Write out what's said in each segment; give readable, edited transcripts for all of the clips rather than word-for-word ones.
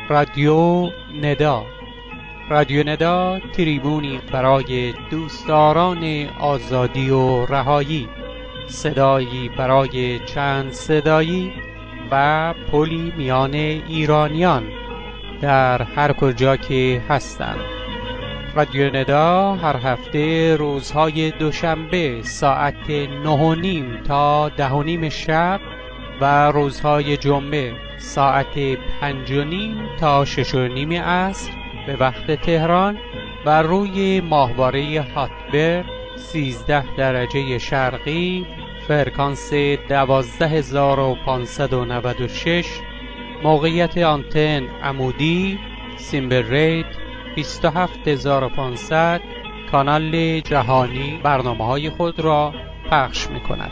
رادیو ندا. رادیو ندا تریبونی برای دوستداران آزادی و رهایی، صدایی برای چند صدایی و پلی میان ایرانیان در هر کجا که هستند. رادیو ندا هر هفته روزهای دوشنبه ساعت 9:30 تا 10:30 شب و روزهای جمعه ساعت 5:30 تا 6:30 عصر به وقت تهران بر روی ماهواره هاتبرد 13 درجه شرقی، فرکانس 12596، موقعیت آنتن عمودی، سیمبل ریت 27500، کانال جهانی برنامه‌های خود را پخش می‌کند.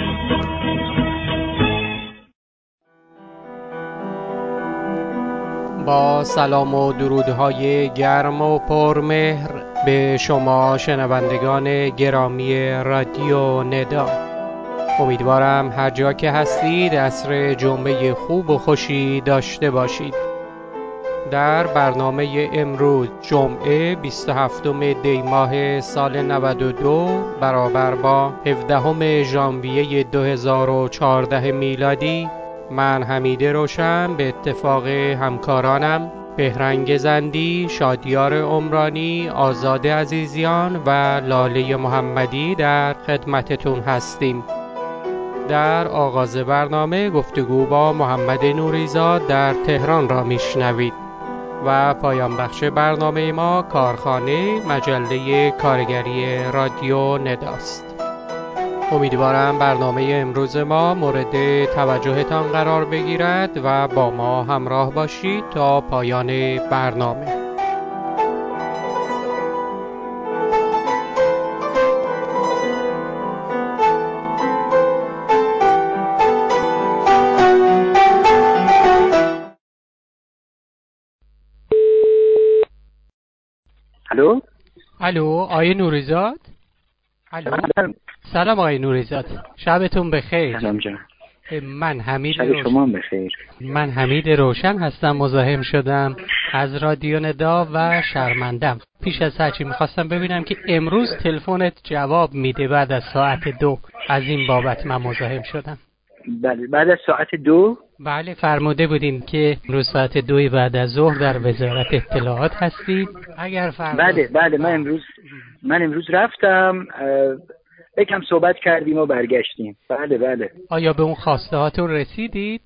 با سلام و درودهای گرم و پرمهر به شما شنوندگان گرامی رادیو ندا، امیدوارم هر جا که هستید عصر جمعه خوب و خوشی داشته باشید. در برنامه امروز جمعه 27 دی ماه سال 92 برابر با 17 ژانویه 2014 میلادی، من حمید روشن به اتفاق همکارانم بهرنگ زندی، شادیار عمرانی، آزاد عزیزیان و لاله محمدی در خدمتتون هستیم. در آغاز برنامه گفتگو با محمد نوریزاد در تهران را میشنوید و پایان بخش برنامه ما کارخانه مجله کارگری رادیو نداست. امیدوارم برنامه امروز ما مورد توجهتان قرار بگیرد و با ما همراه باشید تا پایان برنامه. الو آقای نوریزاد. الو سلام آقای نوریزاد، شبتون بخیر. سلام جان. من حمید شب شما بخیر. من حمید روشن هستم، مزاحم شدم از رادیو ندا و شرمندم. پیش از هرچی میخواستم ببینم که امروز تلفنت جواب میده بعد از ساعت 2. از این بابت من مزاحم شدم. بله بعد از ساعت 2. بله فرموده بودین که امروز ساعت 2 بعد از ظهر در وزارت اطلاعات هستید. اگر فردا بله من امروز رفتم، یکم صحبت کردیم و برگشتیم. بله. آیا به اون خواسته هاتون رسیدید؟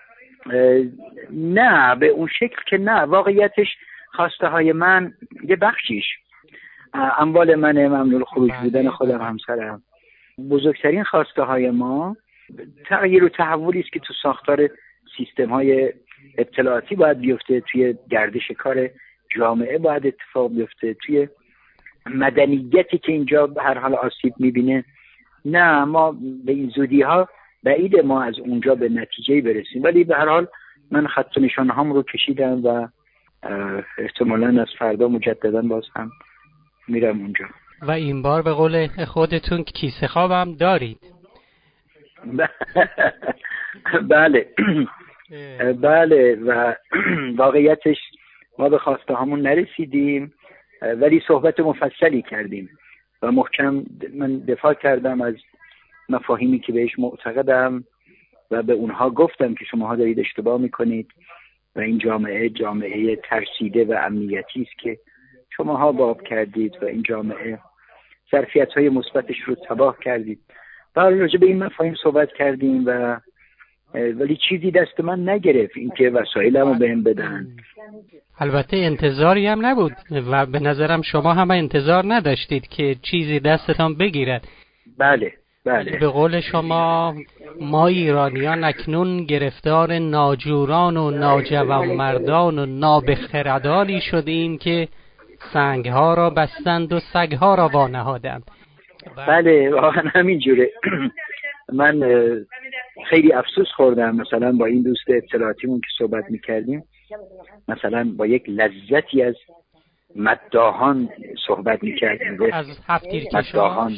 نه به اون شکل که نه. واقعیتش خواسته های من یه بخشیش اموال منه، ممنوع خروج بودن خودم، همسرم. بزرگترین خواسته های ما تغییر و تحولی است که تو ساختار سیستم های اطلاعاتی باید بیفته، توی گردش کار جامعه باید اتفاق بیفته، توی مدنیتی که اینجا به هر حال آسیب میبینه. نه ما به این زودی ها بعید ما از اونجا به نتیجه برسیم، ولی به هر حال من خط و نشانه هام رو کشیدم و احتمالاً از فردا مجددا باز هم میرم اونجا. و این بار به قول خودتون کیسه خوابم دارید؟ بله و واقعیتش ما به خواسته هامون نرسیدیم، ولی صحبت مفصلی کردیم و محکم من دفاع کردم از مفاهیمی که بهش معتقدم و به اونها گفتم که شماها دارید اشتباه میکنید و این جامعه ترسیده و امنیتی است که شماها باب کردید و این جامعه ظرفیت‌های مثبتش رو تباه کردید. راجع به این مفاهیم صحبت کردیم و ولی چیزی دست من نگرفت اینکه وسایلمو بهم بدن. البته انتظاری هم نبود و به نظرم شما هم انتظار نداشتید که چیزی دستتان بگیرد. بله. به قول شما ما ایرانیان اکنون گرفتار ناجوران و ناجوانمردان و نابخردانی شدیم که سنگها را بستند و سگها را وانهادند. بله واقعا همینجوره. من خیلی افسوس خوردم مثلا با این دوست اطلاعاتیمون که صحبت میکردیم، مثلا با یک لذتی از مداحان صحبت میکردیم، از هفت‌تیرکشان.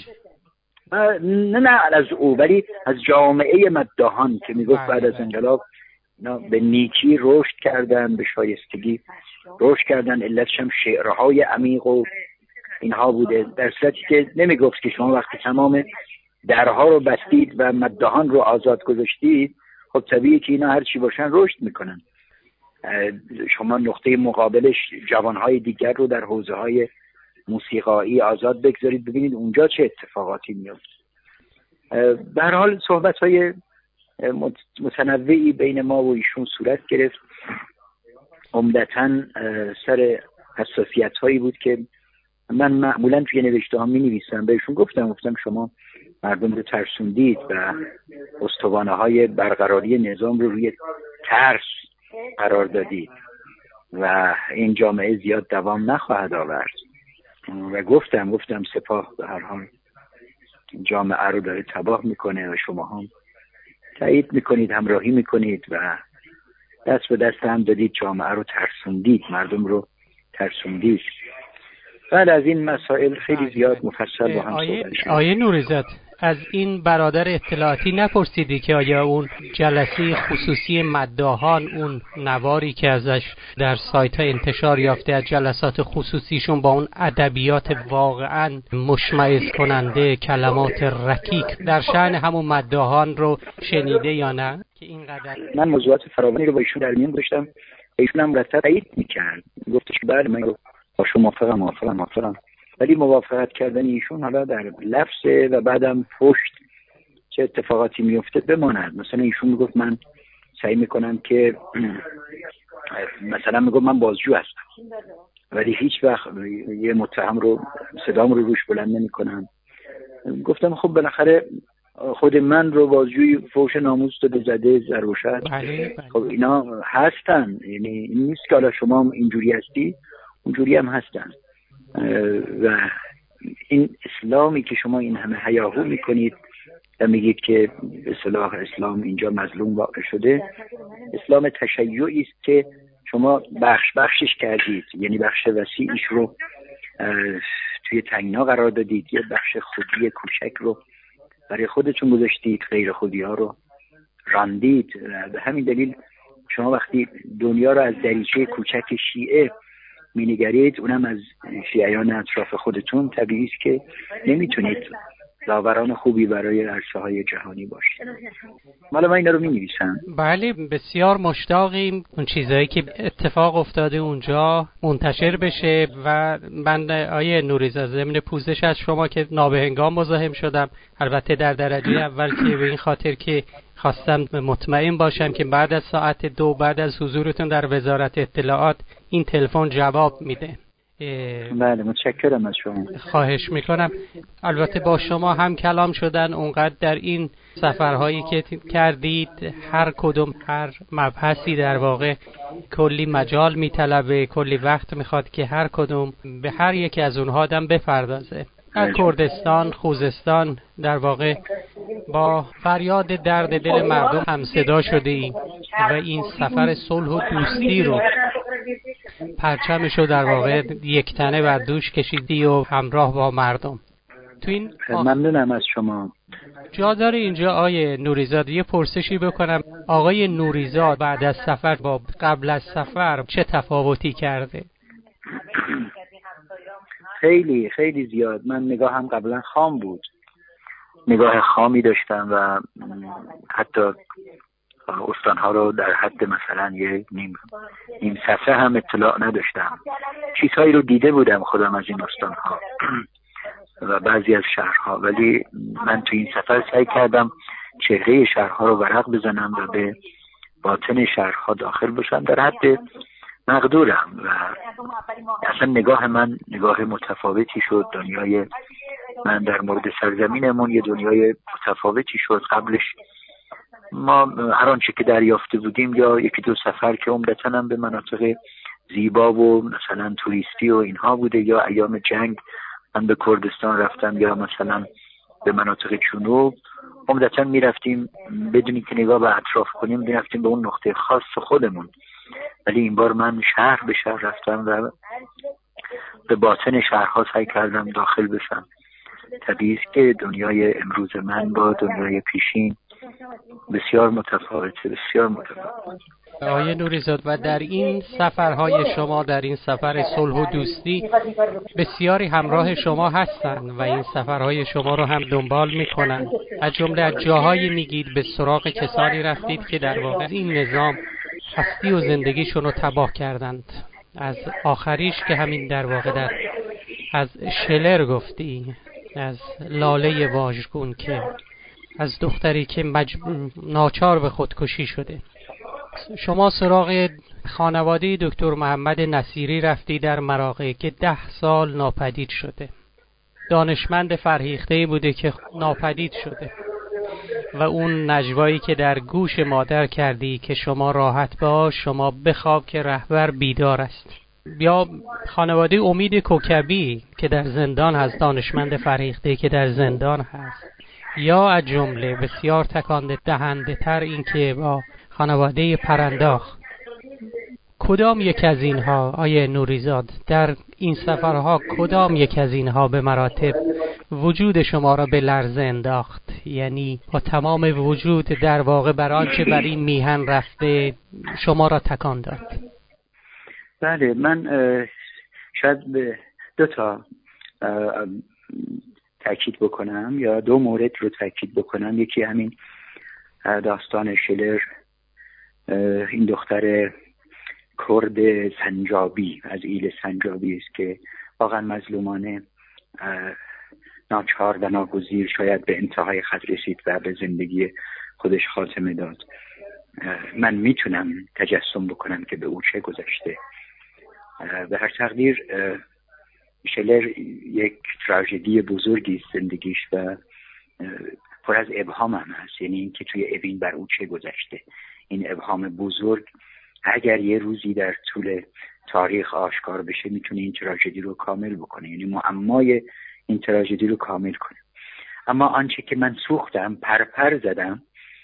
نه از او، ولی از جامعه مداحان که میگفت بعد از انقلاب به نیکی رشد کردن، به شایستگی رشد کردن. علتش هم شعرهای عمیق و اینها بوده، در صورتی که نمیگفت که شما وقتی تمام درها رو بستید و مداحان رو آزاد گذاشتید، خب طبیعیه که اینا هر چی باشن رشد میکنن. شما نقطه مقابلش جوانهای دیگر رو در حوزه‌های موسیقایی آزاد بگذارید، ببینید اونجا چه اتفاقاتی میفته. به هر حال صحبت‌های متنوعی بین ما و ایشون صورت گرفت. عمدتاً سر حساسیت‌هایی بود که من معمولاً توی نوشته‌هام می‌نویسم. بهشون گفتم شما مردم رو ترسوندید و استوانه‌های برقراری نظام رو روی ترس قرار دادید و این جامعه زیاد دوام نخواهد آورد. و گفتم سپاه به هر حال جامعه رو داره تباه میکنه و شما هم تایید میکنید، همراهی میکنید و دست به دست هم دادید، جامعه رو ترسوندید، مردم رو ترسوندید. بعد از این مسائل خیلی زیاد مفصل با هم صحبت شد. آیه نوریزاد، از این برادر اطلاعاتی نپرسیدی که آیا اون جلسه خصوصی مداحان، اون نواری که ازش در سایت ها انتشار یافته از جلسات خصوصیشون با اون ادبیات واقعا مشمئز کننده، کلمات رکیک در شأن همون مداحان رو شنیده یا نه؟ که اینقدر من موضوعات فراوانی رو با ایشون در میون داشتم، ایشون هم مرتب تایید می‌کرد، گفتش که بله من با شما موافقم. ولی موافقت کردن ایشون حالا در لفظه و بعدم پشت چه اتفاقاتی میفته بماند. مثلا ایشون میگفت من سعی میکنم که مثلا میگفت من بازجو هستم ولی هیچ وقت یه متهم رو صدام رو روش بلند نمیکنم. گفتم خب بالاخره خود من رو بازجوی فحش ناموس داده، زده، ضربشت. خب اینا هستن، یعنی این نیست که حالا شما اینجوری هستی اونجوری هم هستن. و این اسلامی که شما این همه هیاهو میکنید و میگید که به اصطلاح اسلام اینجا مظلوم واقع شده، اسلام تشیعی است که شما بخشش کردید، یعنی بخش وسیعش رو توی تنگنا قرار دادید، یه بخش خودی کوچک رو برای خودتون گذاشتید، غیر خودی ها رو راندید. به همین دلیل شما وقتی دنیا رو از دریچه کوچک شیعه مینگرید، اونم از شیعیان اطراف خودتون، طبیعی است که نمیتونید داوران خوبی برای عرصه‌های جهانی باشید. مالا من اینا رو می‌نویسم. بله، بسیار مشتاقیم اون چیزایی که اتفاق افتاده اونجا منتشر بشه. و من آیه نوریزاد ضمن پوزش از شما که نابهنگام مزاحم شدم، البته در درجه اول که به این خاطر که خواستم مطمئن باشم که بعد از ساعت 2 بعد از حضورتون در وزارت اطلاعات این تلفن جواب میده. بله متشکرم از شما. خواهش میکنم. البته با شما هم کلام شدن اونقدر در این سفرهایی که کردید، هر کدوم هر مبحثی در واقع کلی مجال میطلبه، کلی وقت میخواد که هر کدوم به هر یکی از اونها آدم بپردازه. در کردستان، خوزستان در واقع با فریاد درد دل مردم هم صدا شده ایم و این سفر صلح و دوستی رو پرچمشو در واقع یک تنه بر دوش کشیدی و همراه با مردم. تو این ممنونم از شما. جا داره اینجا آیه نوریزاد یه پرسشی بکنم. آقای نوریزاد بعد از سفر با قبل از سفر چه تفاوتی کرده؟ خیلی خیلی زیاد. من نگاهم قبلا خام بود، نگاه خامی داشتم و حتی استانها رو در حد مثلا یه نیم صفحه هم اطلاع نداشتم. چیزهایی رو دیده بودم خودم از این استانها و بعضی از شهرها، ولی من تو این سفر سعی کردم چهره شهرها رو ورق بزنم و به باطن شهرها داخل بشم در حد مقدورم و اصلا نگاه من نگاه متفاوتی شد. دنیای من در مورد سرزمینمون یه دنیای متفاوتی شد. قبلش ما هر آنچه که دریافته بودیم یا یکی دو سفر که عمدتاً هم به مناطق زیبا و مثلا توریستی و اینها بوده، یا ایام جنگ من به کردستان رفتم یا مثلا به مناطق جنوب، عمدتاً میرفتیم بدونی که نگاه به اطراف کنیم، میرفتیم به اون نقطه خاص خودمون. ولی این بار من شهر به شهر رفتم و به باطن شهرها سعی کردم داخل بشم. طبیعی است که دنیای امروز من با دنیای پیشین بسیار متفاوته، بسیار متفاوت. آقای نوریزاد، و در این سفرهای شما، در این سفر صلح و دوستی، بسیاری همراه شما هستند و این سفرهای شما رو هم دنبال میکنن. از جمله از جاهایی میگید به سراغ کسانی رفتید که در واقع این نظام هستی و زندگیشون رو تباه کردند. از آخریش که همین در واقع از شلر گفتی، از لاله واژگون که از دختری که ناچار به خودکشی شده. شما سراغ خانواده دکتر محمد نصیری رفتی در مراغه که 10 سال ناپدید شده. دانشمند فرهیخته‌ای بوده که ناپدید شده و اون نجوایی که در گوش مادر کردی که شما راحت باش، شما بخواب که رهبر بیدار است. یا خانواده امید کوکبی که در زندان هست، دانشمند فرهیخته‌ای که در زندان هست. یا از جمله بسیار تکان دهنده تر این که با خانواده پرنداخ. کدام یک از اینها آیه نوریزاد در این سفرها، کدام یک از اینها به مراتب وجود شما را به لرزه انداخت؟ یعنی با تمام وجود در واقع بر آنچه بر این میهن رفته شما را تکان داد؟ بله، من شاید به 2 تا تأکید بکنم یا 2 مورد رو تأکید بکنم. یکی همین داستان شلر، این دختر کرد سنجابی از ایل سنجابی است که واقعا مظلومانه ناچار و ناگزیر شاید به انتهای خط رسید و به زندگی خودش خاتمه داد. من میتونم تجسم بکنم که به او چه گذشته. به هر تقدیر شلر یک تراژدی بزرگی است زندگیش و پر از ابهام هم هست. یعنی این که توی اوین بر او چه گذشته، این ابهام بزرگ اگر یه روزی در طول تاریخ آشکار بشه میتونه این تراژدی رو کامل بکنه، یعنی معمای این تراژدی رو کامل کنه. اما آنچه که من سوختم، پرپر زدم،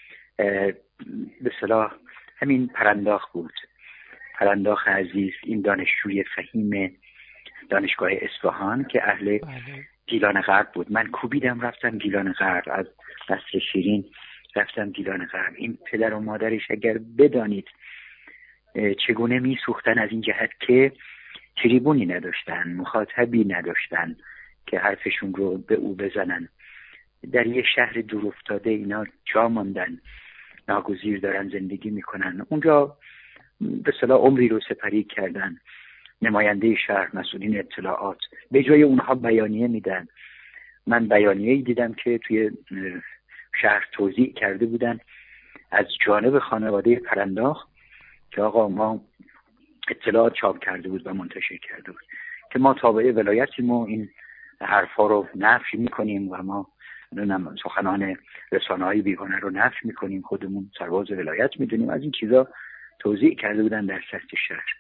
به اصطلاح همین پرنداخ بود. پرنداخ عزیز، این دانشجوی فهیم دانشگاه اصفهان که اهل گیلان غرب بود. من کوبیدم رفتم گیلان غرب، از قصر شیرین رفتم گیلان غرب. این پدر و مادرش اگر بدانید چگونه میسوختن از این جهت که تریبونی نداشتن، مخاطبی نداشتن که حرفشون رو به او بزنن. در یه شهر دور افتاده اینا جا ماندن، ناگزیر دارن زندگی میکنن. اونجا به اصطلاح عمری رو سپری کردن. نماینده شهر، مسئولین اطلاعات به جای اونها بیانیه میدن. من بیانیه‌ای دیدم که توی شهر توزیع کرده بودن از جانب خانواده پرنداخ که آقا ما اطلاعات چاپ کرده بود و منتشر کرده بود که ما تابع ولایتیم و این حرفا رو نفی میکنیم و ما سخنان رسانه‌های بیگانه رو نفی میکنیم، خودمون سرباز ولایت میدونیم. از این چیزا توزیع کرده بودن در سطح شهر.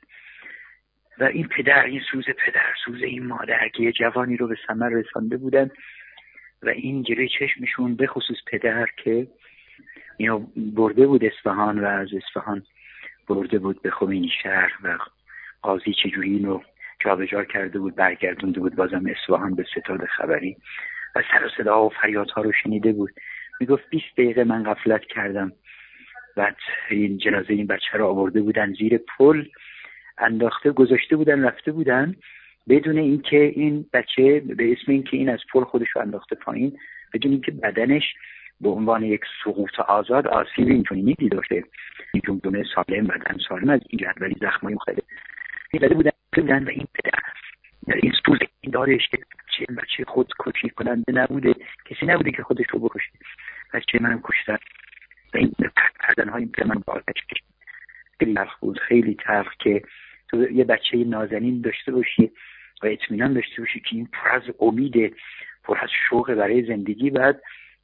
و این پدر، این سوز پدر، سوز این مادر که یه جوانی رو به ثمر رسانده بودن و این جلوی چشمشون، به خصوص پدر که اینو برده بود اصفهان و از اصفهان برده بود به خمینی شهر و قاضی چجوری اینو جابجا کرده بود، برگردونده بود بازم اصفهان به ستاد خبری و سر و صدا و فریادها رو شنیده بود. میگفت 20 دقیقه من غفلت کردم. بعد این جنازه این بچه رو آورده بودن زیر پل، انداخته گذاشته بودن، رفته بودن بدون اینکه این بچه به اسم اینکه این از پل خودش رو انداخته پایین، بدون اینکه بدنش به عنوان یک سقوط آزاد آسیبی اینطوری داشته، این جمجمه سالم، بدن سالم از این جهت، ولی زخمای مختلف دیده بودن. و این پدر این سوز این دارش که بچه خود کشی کننده نبوده، کسی نبوده که خودش رو بکشه، بچه منم کشتن. و این پردنهای این من با آتش خیلی تلخ بود، خیلی تلخ که تو یه بچه نازنین داشته باشی و اطمینان داشته باشی که این پر از امید، پر از شوق برای زندگی، بعد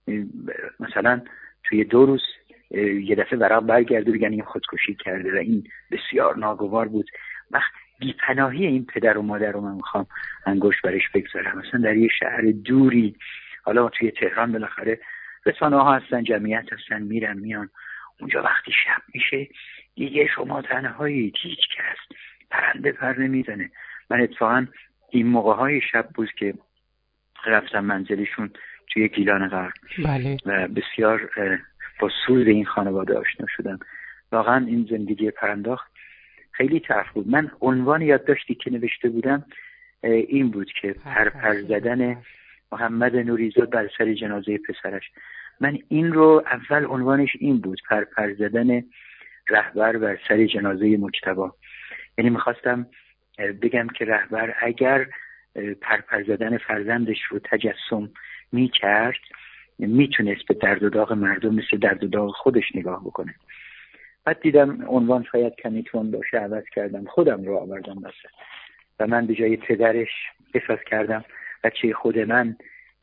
مثلا توی 2 روز یه دفعه ورق برگرده بگن این خودکشی کرده و این بسیار ناگوار بود. وقت بی‌پناهی این پدر و مادر رو من میخوام انگشت برش بگذارم. مثلا در یه شهر دوری، حالا توی تهران بالاخره رسانه ها هستن، جمعیت هستن، میرن میان، اونجا وقتی شب میشه دیگه شما تنهایی، هیچ کس پرنده پر نمیزنه. من اتفاقا این موقع های شب بود که رفتم منزلشون توی گیلان غرب. بله. و بسیار با سوز این خانواده آشنا شدم. واقعا این زندگی پرانداخت خیلی طرف بود. من عنوان یادداشتی که نوشته بودم این بود که پرپر زدن محمد نوریزاد بر سر جنازه پسرش. من این رو اول عنوانش این بود، پرپر زدن رهبر بر سر جنازه مجتبی. یعنی میخواستم بگم که رهبر اگر پرپر زدن فرزندش رو تجسم میکرد میتونست به درد و داغ مردم مثل درد و داغ خودش نگاه بکنه. بعد دیدم عنوان شاید کمی تون باشه، عوض کردم، خودم رو آوردم وسط و من به جای پدرش احساس کردم بچه خود من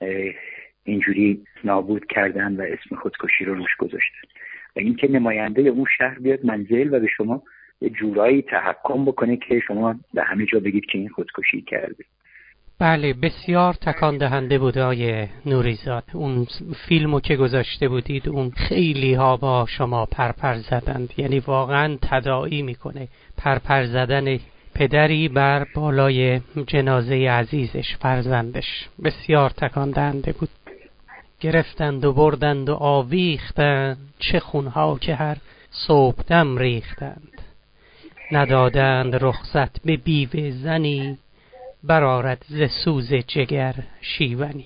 اینجوری نابود کردن و اسم خودکشی رو روش گذاشتن و این که نماینده اون شهر بیاد منزل و به شما یه جورایی تحکم بکنه که شما به همه جا بگید که این خودکشی کرده. بله، بسیار تکان دهنده بود آقای نوریزاد. اون فیلمو که گذاشته بودید اون خیلی ها با شما پرپر زدند، یعنی واقعا تداعی میکنه پرپر زدن پدری بر بالای جنازه عزیزش، فرزندش. بسیار تکان دهنده بود. گرفتند و بردند و آویختند، چه خونها که هر صبحدم ریختند. ندادند رخصت به بیوه زنی، برآرد ز سوز جگر شیونی.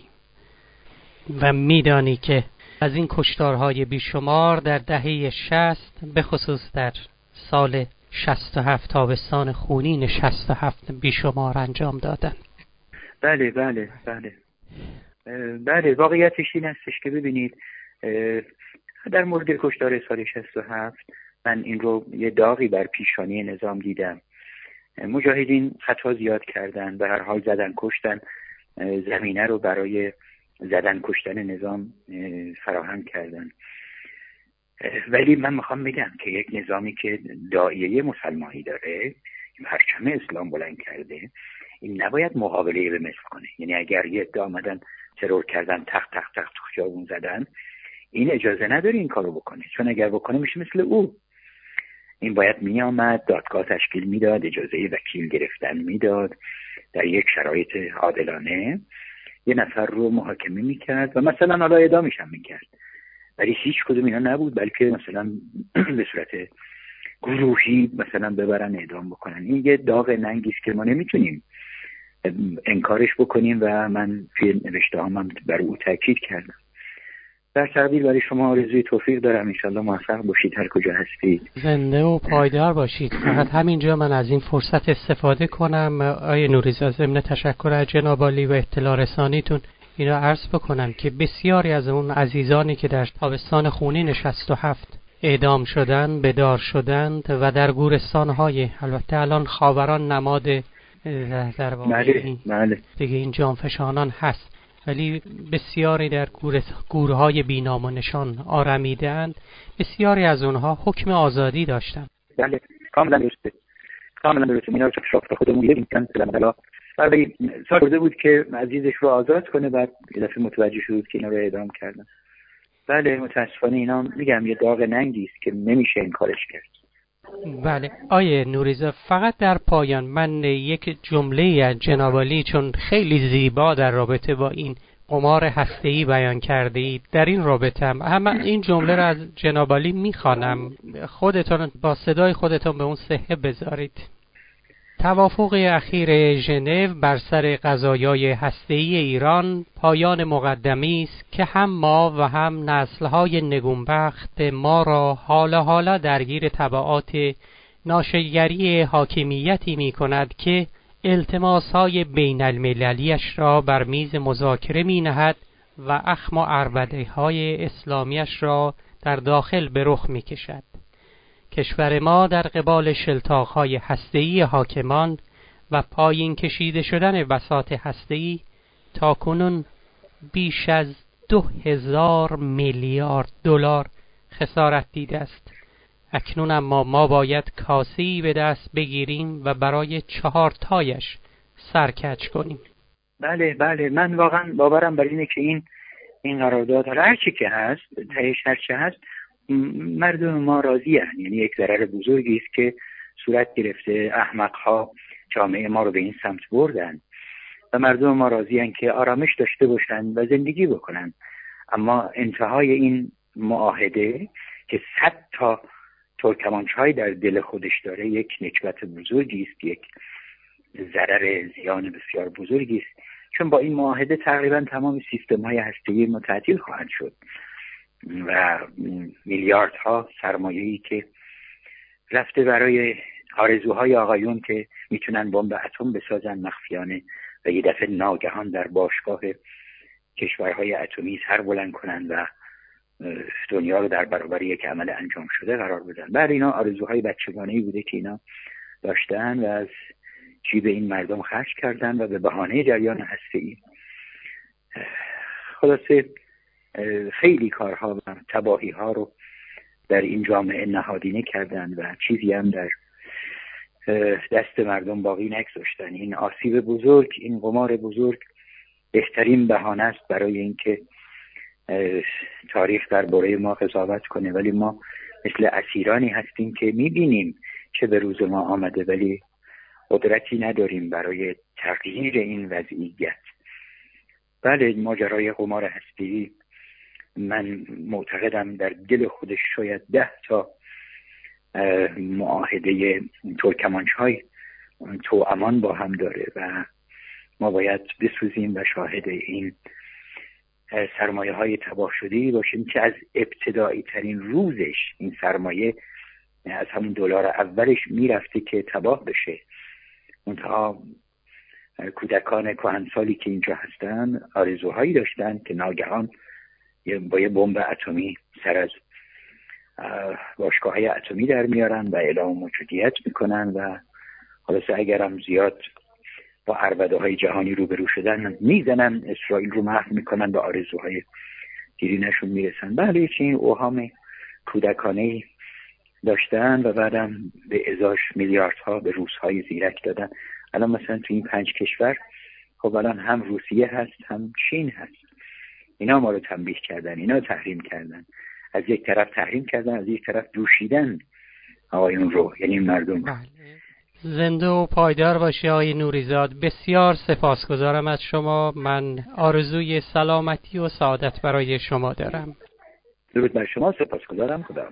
و میدانی که از این کشتارهای بیشمار در دهه 60 به خصوص در سال 67 تابستان خونین 67 بیشمار انجام دادن. بله بله بله بله، واقعیتش این هستش که ببینید در مورد کشتار سال 67 من این رو یه داغی بر پیشانی نظام دیدم. مجاهدین خطا زیاد کردن، به هر حال زدن کشتن، زمینه رو برای زدن کشتن نظام فراهم کردن. ولی من میخوام بگم که یک نظامی که داعیه مسلمانی داره، پرچم اسلام بلند کرده، این نباید مقابله به مثل کنه. یعنی اگر یه عده آمدن ترور کردن، تخت خیابون زدن، این اجازه نداره این کارو بکنه، چون اگر بکنه میشه مثل او. این باید می آمد دادگاه تشکیل میداد، اجازه وکیل گرفتن میداد، در یک شرایط عادلانه یه نفر رو محاکمه میکرد و مثلا حالا اعدامش هم میکرد. ولی هیچ کدوم اینا نبود، بلکه مثلا به صورت گروهی مثلا ببرن اعدام بکنن. این یه داغ ننگیست که ما نمیتونیم انکارش بکنیم و من توی نوشته هم بر او تاکید کردم. در تقدیر برای شما آرزوی توفیق دارم، انشالله موفق باشید هر کجا هستید، زنده و پایدار باشید. فقط همینجا من از این فرصت استفاده کنم آقای نوریزاد، ضمن تشکر از جناب عالی و اطلاع رسانیتون اینا عرض بکنم که بسیاری از اون عزیزانی که در تابستان خونین 67 اعدام شدن، بدار شدند و در گورستان‌های، البته الان خاوران نماد در واقع دیگه این جانفشانان هست، ولی بسیاری در گورهای بینام و نشان آرمیدند، بسیاری از اونها حکم آزادی داشتند. بله کاملا درسته، کاملا درسته. اینا رو شفت خودمون یه مثلا ولی ساده بود که عزیزش رو آزاد کنه، بعد یه دفعه متوجه شد که اینا رو اعدام کردن. بله متاسفانه اینا میگم یه داغ ننگی است که نمیشه این کارش کرد. بله آیه نوریزاد، فقط در پایان من یک جمله از جناب عالی چون خیلی زیبا در رابطه با این قمار هسته‌ای بیان کرده اید، در این رابطه هم این جمله را از جناب عالی میخوانم، خودتون با صدای خودتون به اون صحه بذارید. توافق اخیر ژنو بر سر قضایای هسته‌ای ایران پایان مقدمی است که هم ما و هم نسل‌های نگونبخت ما را حالا درگیر تبعات ناشیگری حاکمیتی می‌کند که التماس‌های بین المللیش را بر میز مذاکره می‌نهد و اخم و عربده‌های اسلامیش را در داخل به رخ می‌کشد. کشور ما در قبال شلتاق‌های هسته‌ای حاکمان و پایین کشیده شدن بساط هسته‌ای تاکنون بیش از 2000 میلیارد دلار خسارت دیده است. اکنون اما ما باید کاسه‌ای به دست بگیریم و برای 4 تایش سرکج کنیم. بله من واقعا باورم بر اینه که این قرارداد هر چی که هست، تهش هر چی هست، مردم ما راضی هستند. یعنی یک ضرر بزرگی است که صورت گرفته، احمق‌ها جامعه ما رو به این سمت بردن و مردم ما راضی هستند که آرامش داشته باشند و زندگی بکنن. اما انتهای این معاهده که 100 تا ترکمانچای در دل خودش داره یک نکبت بزرگی است، یک ضرر زیان بسیار بزرگی است، چون با این معاهده تقریبا تمام سیستم‌های هسته‌ای ما تعطیل خواهند شد و میلیاردها سرمایه‌ای که رفته برای آرزوهای آقایون که میتونن بمب اتم بسازن مخفیانه و یه دفعه ناگهان در باشگاه کشورهای اتمی سر بلند کنن و دنیا رو در برابر یک عمل انجام شده قرار بدن. بعد اینا آرزوهای بچگانه‌ای بوده که اینا داشتن و از جیب این مردم خرج کردن و به بهانه جریان هسته‌ای خلاصه خیلی کارها و تباهی‌ها رو در این جامعه نهادینه کردن و چیزی هم در دست مردم باقی نگذاشتن. این آسیب بزرگ، این قمار بزرگ بهترین بهانه است برای اینکه تاریخ درباره ما قضاوت کنه، ولی ما مثل اسیرانی هستیم که میبینیم چه به روز ما آمده ولی قدرتی نداریم برای تغییر این وضعیت. بله، ماجرای قمار هسته‌ای من معتقدم در دل خودش شاید 10 تا معاهده ترکمانچای توامان با هم داره و ما باید بسوزیم و شاهد این سرمایه های تباه شده‌ای باشیم که از ابتدایی ترین روزش این سرمایه از همون دلار اولش میرفته که تباه بشه. منتها کودکان کهنسالی که اینجا هستن آرزوهایی داشتن که ناگهان با یه بمب اتمی سر از باشگاه‌های اتمی در میارن و اعلام موجودیت میکنن و خلاصه اگرم زیاد با عربده‌های جهانی روبرو شدن میزنن اسرائیل رو محو میکنن و آرزوهای دیرینشون میرسن. بله، چه این اوهام کودکانه‌ای داشتن و بعدم به ازاش میلیاردها به روس‌های زیرک دادن. الان مثلا تو این 5 کشور خب الان هم روسیه هست هم چین هست. اینا ما رو تنبیه کردن، اینا تحریم کردن. از یک طرف تحریم کردن، از یک طرف دوشیدن آقایون رو، یعنی مردم. زنده و پایدار باشی آقای نوریزاد. بسیار سپاسگزارم از شما. من آرزوی سلامتی و سعادت برای شما دارم. درود بر شما، سپاسگزارم. خدا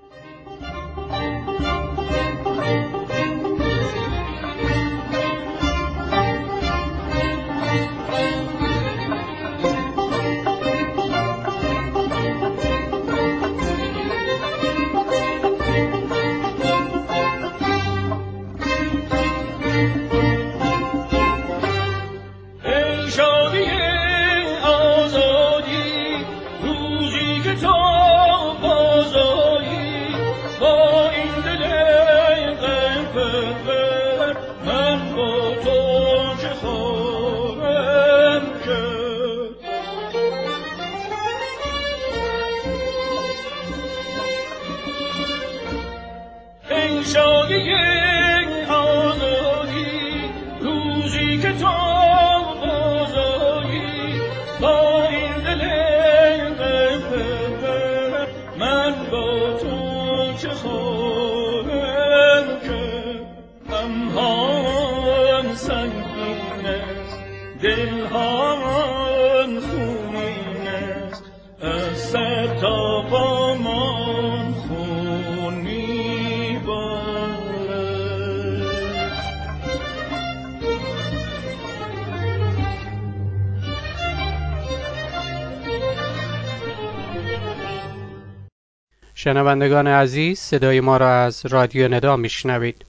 شنوندگان عزیز، صدای ما را از رادیو ندا میشنوید.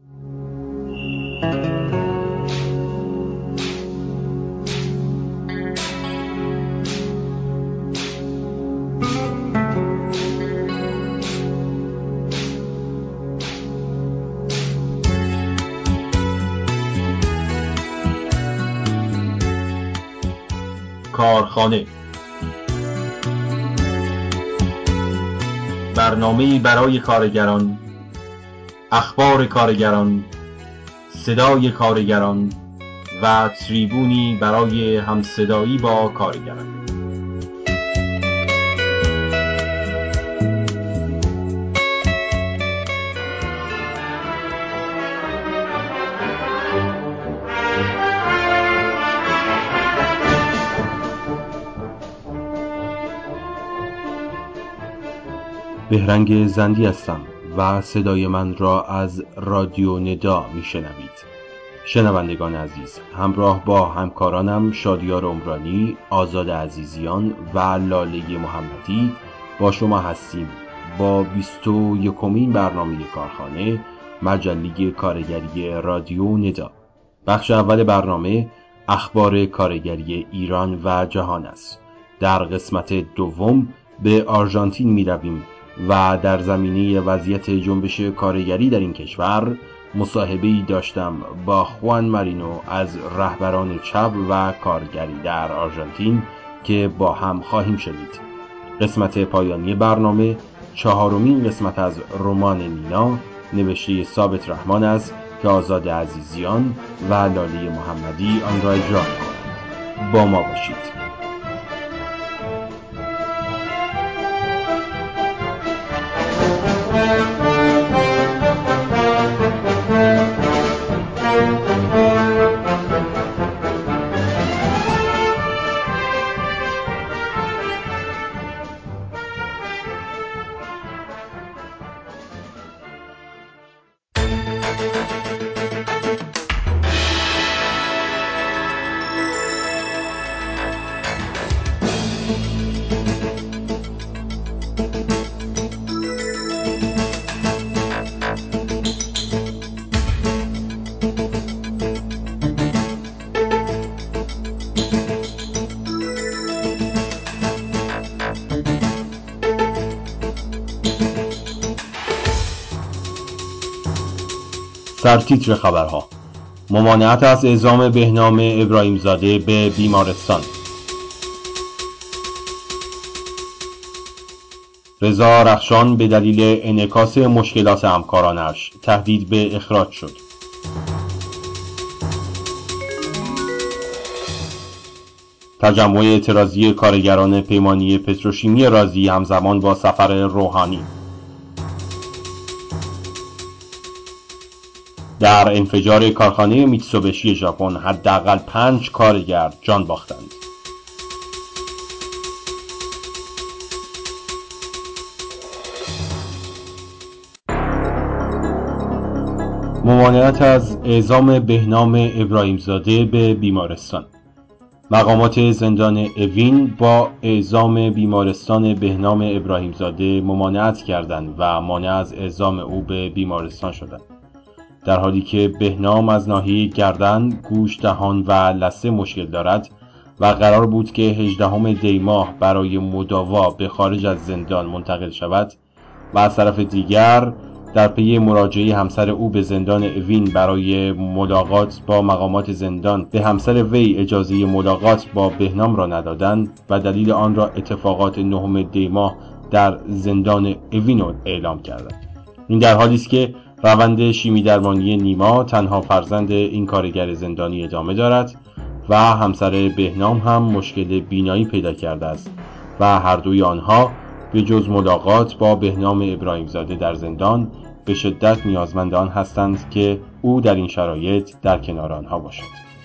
کارخانه، برنامه‌ای برای کارگران، اخبار کارگران، صدای کارگران و تریبونی برای همصدایی با کارگران. بهرنگ زندی هستم و صدای من را از رادیو ندا میشنوید. شنوندگان عزیز، همراه با همکارانم شادیار عمرانی، آزاد عزیزیان و لاله محمدی با شما هستیم با 21مین برنامه کارخانه مجله کارگری رادیو ندا. بخش اول برنامه اخبار کارگری ایران و جهان است. در قسمت دوم به آرژانتین می رویم و در زمینه وضعیت جنبش کارگری در این کشور مصاحبه‌ای داشتم با خوان مارینو از رهبران چپ و کارگری در آرژانتین که با هم خواهیم شنید. قسمت پایانی برنامه 4مین قسمت از رمان مینا نوشته ثابت رحمان است که آزاد عزیزیان و لاله محمدی آن را اجرا می‌کنند. با ما باشید. سرتیتر خبرها: ممانعت از اعزام بهنام ابراهیمزاده به بیمارستان. رضا رخشان به دلیل انعکاس مشکلات همکارانش تهدید به اخراج شد. تجمع اعتراضی کارگران پیمانی پتروشیمی رازی همزمان با سفر روحانی. در انفجار کارخانه میتسوبشی ژاپن حداقل 5 کارگر جان باختند. ممانعت از اعزام بهنام ابراهیمزاده به بیمارستان. مقامات زندان اوین با اعزام بیمارستان بهنام ابراهیمزاده ممانعت کردند و مانع از اعزام او به بیمارستان شدند، در حالی که بهنام از ناحیه گردن، گوش، دهان و لثه مشکل دارد و قرار بود که 18 دی ماه برای مداوا به خارج از زندان منتقل شود و از طرف دیگر در پی مراجعه همسر او به زندان اوین برای ملاقات با مقامات زندان به همسر وی اجازه ملاقات با بهنام را ندادند و دلیل آن را اتفاقات 9 دی ماه در زندان اوین اعلام کردند. این در حالی است که روند شیمی درمانی نیما، تنها فرزند این کارگر زندانی، ادامه دارد و همسر بهنام هم مشکل بینایی پیدا کرده است و هر دوی آنها به جز ملاقات با بهنام ابراهیمزاده در زندان به شدت نیازمند آن هستند که او در این شرایط در کنار آنها باشد.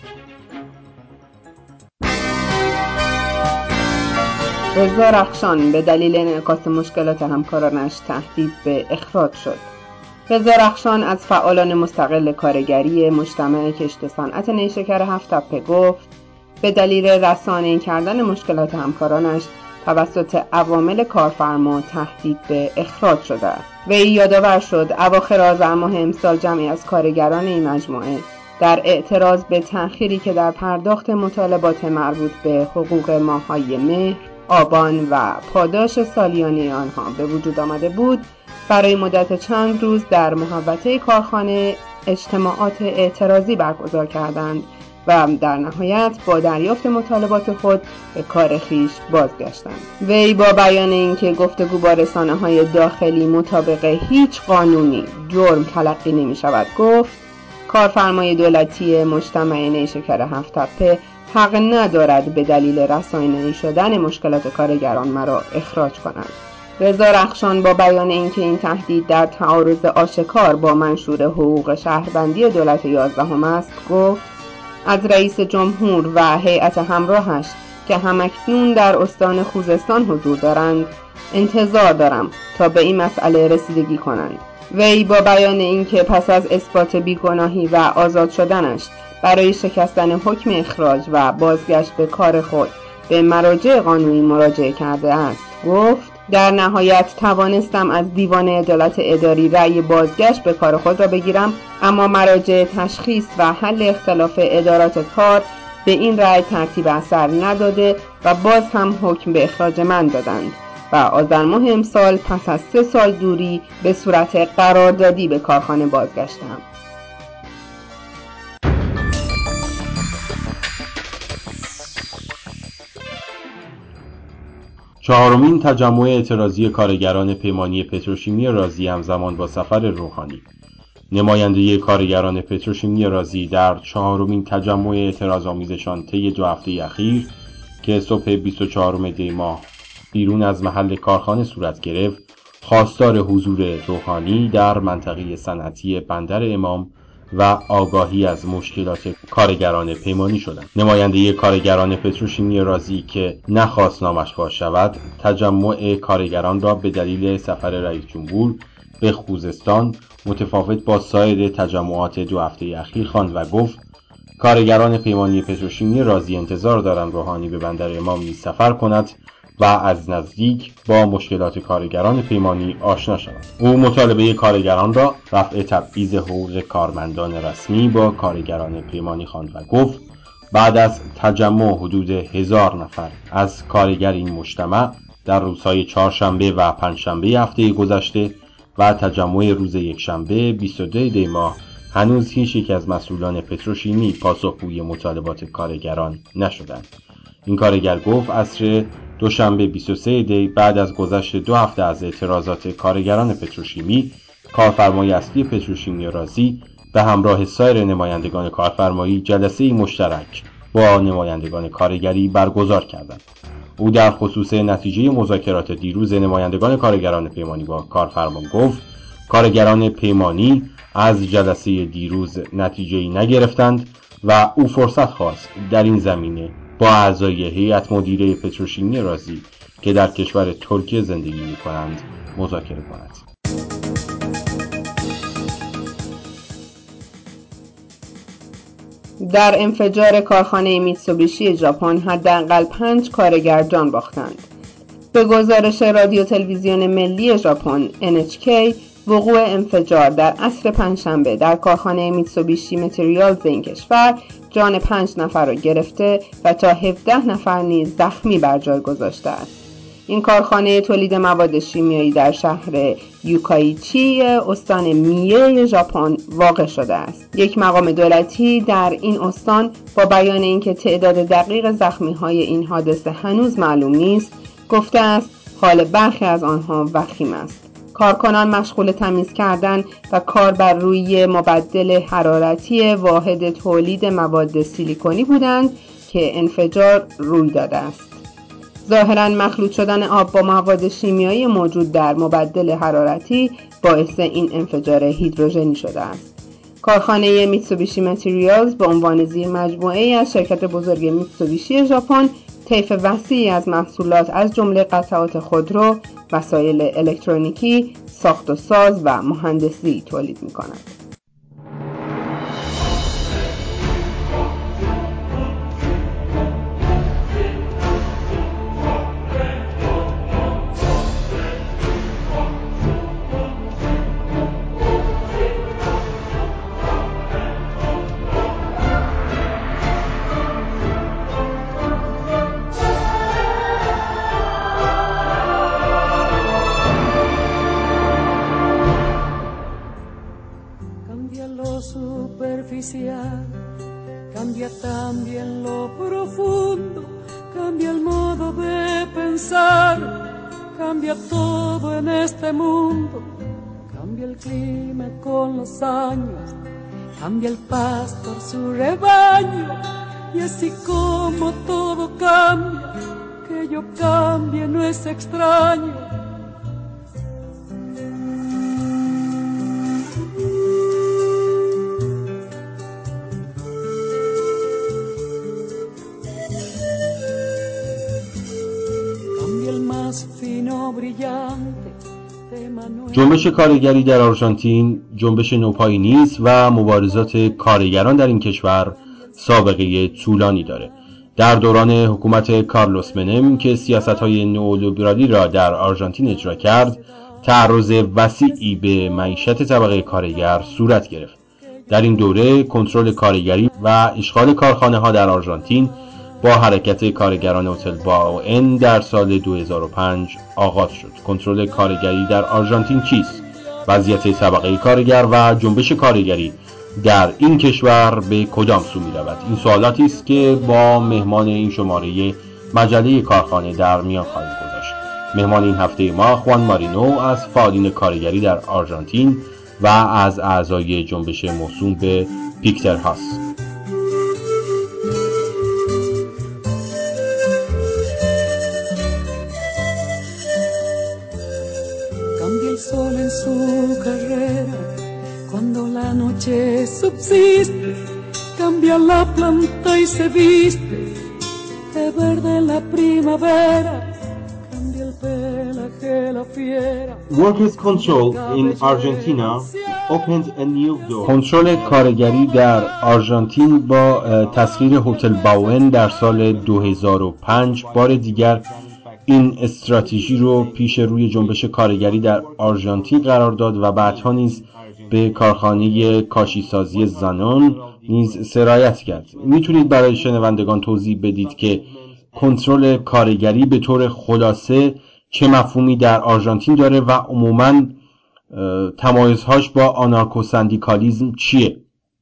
رضا رخشان به دلیل انعکاس مشکلات همکارانش تهدید به اخراج شد. رضا رخشان از فعالان مستقل کارگری مجتمع کشت صنعت نیشکر 7 تپه گفت به دلیل رسانه‌ای کردن مشکلات همکارانش توسط عوامل کارفرما تهدید به اخراج شده. وی یادآور شد اواخر آذر ماه امسال جمعی از کارگران این مجموعه در اعتراض به تأخیری که در پرداخت مطالبات مربوط به حقوق ماه‌های مهر، آبان و پاداش سالیانه آنها به وجود آمده بود، برای مدت چند روز در محوطه کارخانه اجتماعات اعتراضی برگزار کردند و در نهایت با دریافت مطالبات خود به کار خویش بازگشتند. وی با بیان اینکه گفتگو با رسانه‌های داخلی مطابق هیچ قانونی جرم تلقی نمی‌شود گفت کارفرمای دولتی مجتمع نیشکر 7 تپه حق ندارد به دلیل رسانه‌ای شدن مشکلات کارگران مرا اخراج کند. رضا رخشان با بیان اینکه این تهدید در تعارض آشکار با منشور حقوق شهروندی دولت 11 است گفت از رئیس جمهور و هیئت همراهش که همکنون در استان خوزستان حضور دارند انتظار دارم تا به این مسئله رسیدگی کنند. وی با بیان اینکه پس از اثبات بیگناهی و آزاد شدنش برای شکستن حکم اخراج و بازگشت به کار خود به مراجع قانونی مراجعه کرده است، گفت در نهایت توانستم از دیوان عدالت اداری رأی بازگشت به کار خود را بگیرم، اما مراجع تشخیص و حل اختلاف ادارات کار به این رأی ترتیب اثر نداده و باز هم حکم به اخراج من دادند و آذر ماه امسال پس از 3 سال دوری به صورت قراردادی به کارخانه بازگشتم. چهارمین تجمع اعتراضی کارگران پیمانی پتروشیمی رازی همزمان با سفر روحانی. نماینده کارگران پتروشیمی رازی در 4مین تجمع اعتراض‌آمیزشان طی 2 هفته اخیر که صبح 24 دی ماه بیرون از محل کارخانه صورت گرفت، خواستار حضور روحانی در منطقه صنعتی بندر امام و آگاهی از مشکلات کارگران پیمانی شدند. نماینده کارگران پتروشیمی رازی که نخواست نامش فاش شود، تجمع کارگران را به دلیل سفر رئیس جمهور به خوزستان متفاوت با سایر تجمعات 2 هفته اخیر خواند و گفت کارگران پیمانی پتروشیمی رازی انتظار دارند روحانی به بندر امام نیز سفر کند و از نزدیک با مشکلات کارگران پیمانی آشنا شود. او مطالبه کارگران را رفع تبعیض حقوق کارمندان رسمی با کارگران پیمانی خواند و گفت بعد از تجمع حدود 1000 نفر از کارگر این مجتمع در روزهای چهارشنبه و پنجشنبه هفته گذشته و تجمع روز یکشنبه 22 دی ماه هنوز هیچ یک از مسئولان پتروشیمی پاسخگوی مطالبات کارگران نشدند. این کارگر گفت عصر دوشنبه 23 دی بعد از گذشت 2 هفته از اعتراضات کارگران پتروشیمی، کارفرمای اصلی پتروشیمی رازی به همراه سایر نمایندگان کارفرمایی جلسه‌ای مشترک با نمایندگان کارگری برگزار کردند. او در خصوص نتیجه مذاکرات دیروز نمایندگان کارگران پیمانی با کارفرما گفت کارگران پیمانی از جلسه دیروز نتیجه‌ای نگرفتند و او فرصت خواست در این زمینه با اعضای هیئت مدیره پتروشیمی رازی که در کشور ترکیه زندگی می‌کنند مذاکره کند. در انفجار کارخانه میتسوبیشی ژاپن حداقل 5 کارگر جان باختند. به گزارش رادیو تلویزیون ملی ژاپن NHK، وقوع انفجار در عصر پنجشنبه در کارخانه میتسوبیشی متریالز این کشور جان 5 نفر را گرفته و تا 17 نفر نیز زخمی بر جای گذاشته است. این کارخانه تولید مواد شیمیایی در شهر یوکایچی استان میه ژاپن واقع شده است. یک مقام دولتی در این استان با بیان اینکه تعداد دقیق زخمی‌های این حادثه هنوز معلوم نیست، گفته است حال برخی از آنها وخیم است. کارکنان مشغول تمیز کردن و کار بر روی مبدل حرارتی واحد تولید مواد سیلیکونی بودند که انفجار روی داده است. ظاهراً مخلوط شدن آب با مواد شیمیایی موجود در مبدل حرارتی باعث این انفجار هیدروژنی شده است. کارخانه میتسوبیشی متریالز به عنوان زیر مجموعه‌ای از شرکت بزرگ میتسوبیشی ژاپن طیف وسیعی از محصولات از جمله قطعات خودرو، وسایل الکترونیکی، ساخت و ساز و مهندسی تولید می‌کند. Cambia también lo profundo, cambia el modo de pensar, cambia todo en este mundo, cambia el clima con los años, cambia el pastor su rebaño, y así como todo cambia, que yo cambie no es extraño. جنبش کارگری در آرژانتین جنبش نوپایی نیست و مبارزات کارگران در این کشور سابقه طولانی داره. در دوران حکومت کارلوس منم که سیاست‌های نئولیبرالی را در آرژانتین اجرا کرد، تعرض وسیعی به معیشت طبقه کارگر صورت گرفت. در این دوره کنترل کارگری و اشغال کارخانه‌ها در آرژانتین با حرکت کارگران هتل باوئن در سال 2005 آغاز شد. کنترل کارگری در آرژانتین چیست؟ وضعیت طبقه کارگر و جنبش کارگری در این کشور به کدام سو می‌رود؟ این سوالاتی است که با مهمان این شماره مجله کارخانه در میان خواهیم گذاشت. مهمان این هفته ما خوان مارینو از فعالین کارگری در آرژانتین و از اعضای جنبش موسوم به پیکتر هاست. Sol en su carrera, cuando la noche subsiste, cambia la planta y se viste de verde la primavera, cambia el pelaje la fiera. Workers' control in Argentina opened a new door. کنترل کارگری در آرژانتین با تسخیر هتل باوئن در سال 2005 بار دیگر این استراتژی رو پیش روی جنبش کارگری در آرژانتین قرار داد و بعدها نیز به کارخانه کاشیسازی زانون نیز سرایت کرد. میتونید برای شنوندگان توضیح بدید که کنترل کارگری به طور خلاصه چه مفهومی در آرژانتین داره و عموماً تمایزهاش با آنارکوسندیکالیسم چیه؟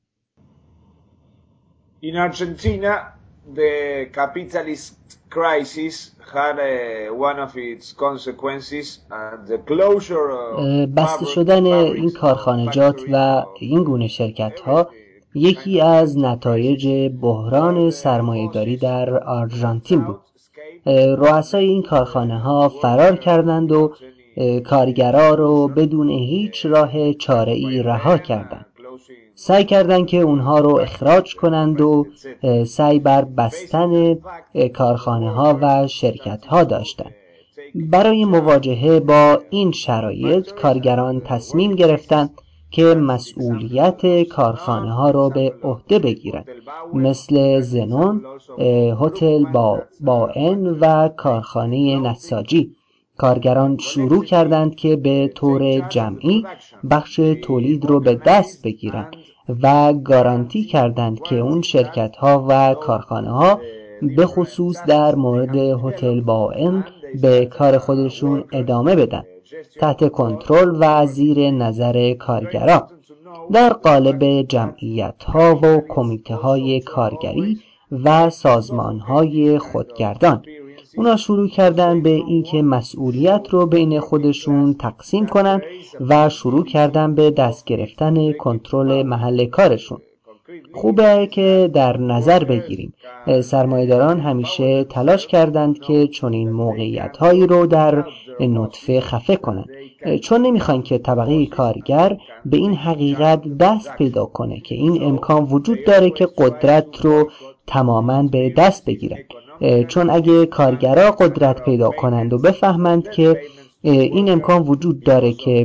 In Argentina, the capitalist crisis had one of its consequences the closure of بسته شدن این کارخانجات و این گونه شرکت‌ها یکی از نتایج بحران سرمایه‌داری در آرژانتین بود. رؤسای این کارخانه‌ها فرار کردند و کارگرها رو بدون هیچ راه چاره‌ای رها کردند. سعی کردند که اونها رو اخراج کنند و سعی بر بستن کارخانه‌ها و شرکت‌ها داشتند. برای مواجهه با این شرایط کارگران تصمیم گرفتند که مسئولیت کارخانه‌ها رو به عهده بگیرند، مثل زنون، هتل باوئن و کارخانه نساجی. کارگران شروع کردند که به طور جمعی بخش تولید رو به دست بگیرند و گارانتی کردند که اون شرکت‌ها و کارخانه‌ها به خصوص در مورد هتل باوئن به کار خودشون ادامه بدن تحت کنترل و زیر نظر کارگران در قالب جمعیت‌ها و کمیته‌های کارگری و سازمان‌های خودگردان. اونا شروع کردن به اینکه مسئولیت رو بین خودشون تقسیم کنن و شروع کردن به دست گرفتن کنترل محل کارشون. خوبه که در نظر بگیریم سرمایه‌داران همیشه تلاش کردند که چنین موقعیت‌هایی رو در نطفه خفه کنند، چون نمیخوان که طبقه کارگر به این حقیقت دست پیدا کنه که این امکان وجود داره که قدرت رو تماماً به دست بگیرن. چون اگه کارگرها قدرت پیدا کنند و بفهمند که این امکان وجود داره که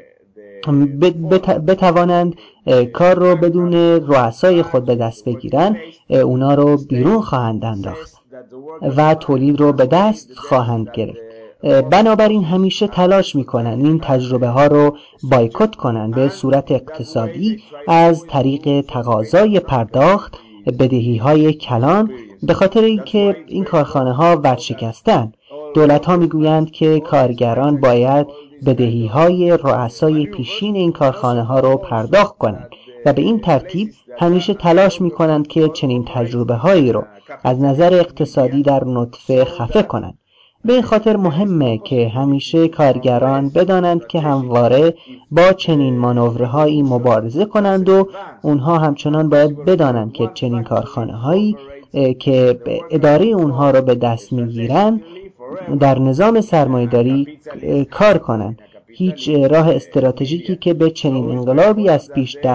بتوانند کار رو بدون رؤسای خود به دست بگیرن، اونا رو بیرون خواهند انداخت و تولید رو به دست خواهند گرفت. بنابراین همیشه تلاش میکنن این تجربه ها رو بایکوت کنن به صورت اقتصادی از طریق تقاضای پرداخت بدهی های کلان، به خاطر اینکه این کارخانه ها ورشکستن. دولت ها میگویند که کارگران باید بدهی های رؤسای پیشین این کارخانه ها رو پرداخت کنند و به این ترتیب همیشه تلاش میکنند که چنین تجربه هایی رو از نظر اقتصادی در نطفه خفه کنند. به این خاطر مهمه که همیشه کارگران بدانند که همواره با چنین مانورهایی مبارزه کنند و اونها همچنان باید بدانند که چنین کارخانه هایی که اداره اونها رو به دست میگیرن در نظام سرمایه‌داری کار کنند. هیچ راه استراتژیکی که به چنین انقلابی از پیش دست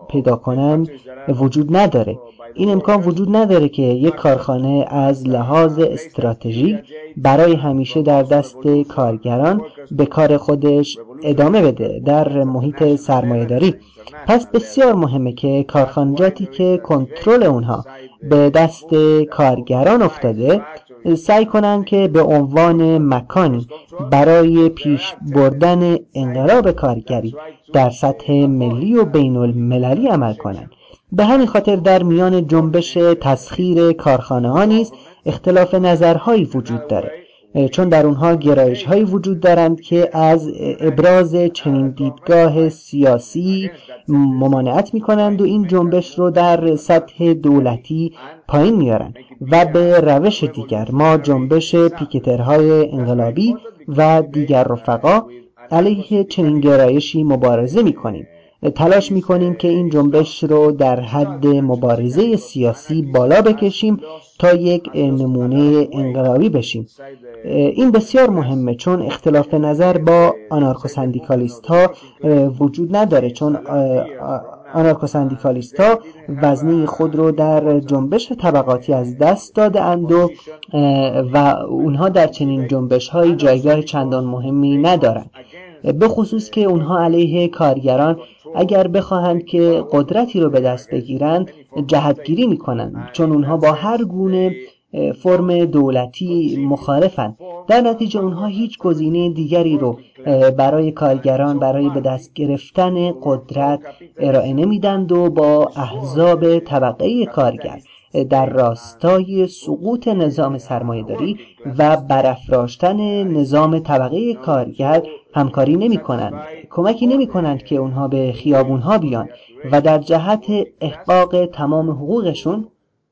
پیدا کنن وجود نداره. این امکان وجود نداره که یک کارخانه از لحاظ استراتژیک برای همیشه در دست کارگران به کار خودش ادامه بده در محیط سرمایه‌داری. پس بسیار مهمه که کارخانجاتی که کنترل اونها به دست کارگران افتاده سعی کنن که به عنوان مکانی برای پیش بردن انقلاب کارگری در سطح ملی و بین المللی عمل کنن. به همین خاطر در میان جنبش تسخیر کارخانه ها نیز اختلاف نظرهایی وجود داره، چون در اونها گرایش هایی وجود دارند که از ابراز چنین دیدگاه سیاسی ممانعت می کنند و این جنبش رو در سطح دولتی پایین میارن و به روش دیگر ما جنبش پیکترهای انقلابی و دیگر رفقا علیه چنین گرایشی مبارزه می کنیم. تلاش میکنیم که این جنبش رو در حد مبارزه سیاسی بالا بکشیم تا یک نمونه انقلابی بشیم. این بسیار مهمه چون اختلاف نظر با آنارکوسندیکالیست ها وجود نداره، چون آنارکوسندیکالیست ها وزنه خود رو در جنبش طبقاتی از دست داده اند و اونها در چنین جنبش های جایگاه چندان مهمی ندارند، به خصوص که اونها علیه کارگران اگر بخواهند که قدرتی رو به دست بگیرند جهتگیری میکنند، چون اونها با هر گونه فرم دولتی مخالفند. در نتیجه اونها هیچ گزینه دیگری رو برای کارگران برای به دست گرفتن قدرت ارائه نمیدند و با احزاب طبقه کارگر در راستای سقوط نظام سرمایه‌داری و برافراشتن نظام طبقه کارگر همکاری نمی کنند، کمکی نمی کنند که اونها به خیابونها بیان و در جهت احقاق تمام حقوقشون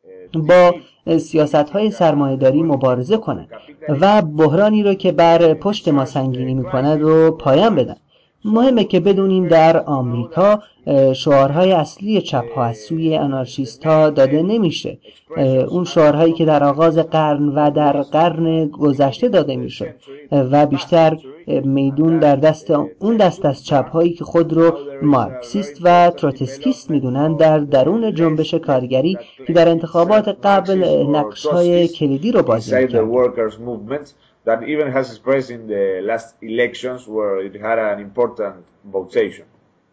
با سیاست‌های سرمایه‌داری مبارزه کنند و بحرانی رو که بر پشت ما سنگینی می‌کند رو پایان بدن. مهمه که بدونیم در آمریکا شعارهای اصلی چپ‌ها از سوی آنارشیست‌ها داده نمیشه. اون شعارهایی که در آغاز قرن و در قرن گذشته داده میشد و بیشتر میدون در دست اون دست از چپ‌هایی که خود رو مارکسیست و تروتسکیست میدونن در درون جنبش کارگری که در انتخابات قبل نقش‌های کلیدی رو بازی می‌کرد. That even has expressed in the last elections where it had an important votation.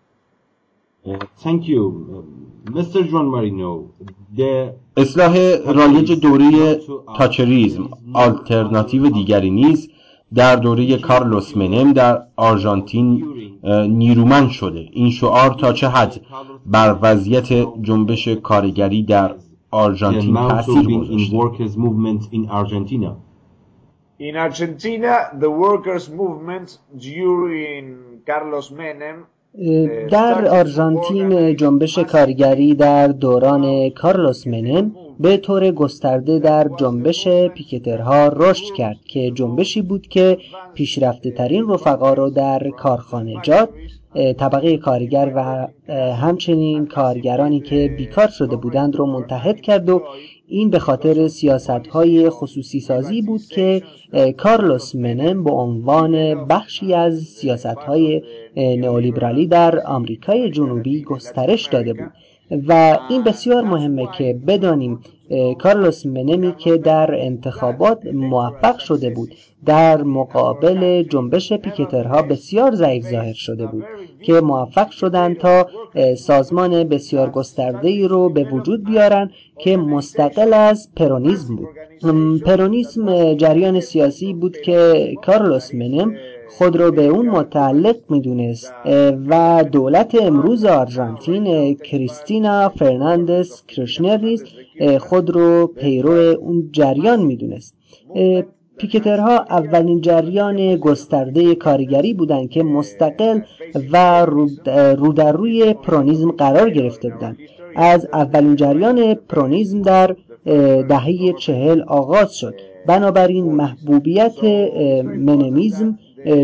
Thank you. Mr. John Marino, اصلاح رایج دوره تاچریزم آلترناتیو دیگری نیز در دوره کارلوس منم در آرژانتین نیرومند شده. این شعار تا چه حد بر وضعیت جنبش کارگری در آرژانتین تأثیر گذاشته؟ In Argentina, the workers' movement during Carlos Menem در آرژانتین جنبش کارگری در دوران کارلوس منم به طور گسترده در جنبش پیکترها رشد کرد که جنبشی بود که پیشرفته ترین رفقا را در کارخانجات، طبقه کارگر و همچنین کارگرانی که بیکار شده بودند رو متحد کرد و این به خاطر سیاست‌های خصوصی سازی بود که کارلوس منم به عنوان بخشی از سیاست‌های نئولیبرالی در آمریکای جنوبی گسترش داده بود و این بسیار مهمه که بدانیم کارلوس منمی که در انتخابات موفق شده بود در مقابل جنبش پیکترها بسیار ضعیف ظاهر شده بود که موفق شدند تا سازمان بسیار گسترده‌ای رو به وجود بیارن که مستقل از پرونیسم بود. پرونیسم جریان سیاسی بود که کارلوس منم خود رو به اون متعلق میدونست و دولت امروز آرژانتین کریستینا فرناندز کریشنر نیز خود رو پیرو اون جریان میدونست. پیکترها اولین جریان گسترده کارگری بودند که مستقل و رو در روی پرونیسم قرار گرفته بودند. از اولین جریان پرونیسم در دهه 40 آغاز شد. بنابراین محبوبیت منمیزم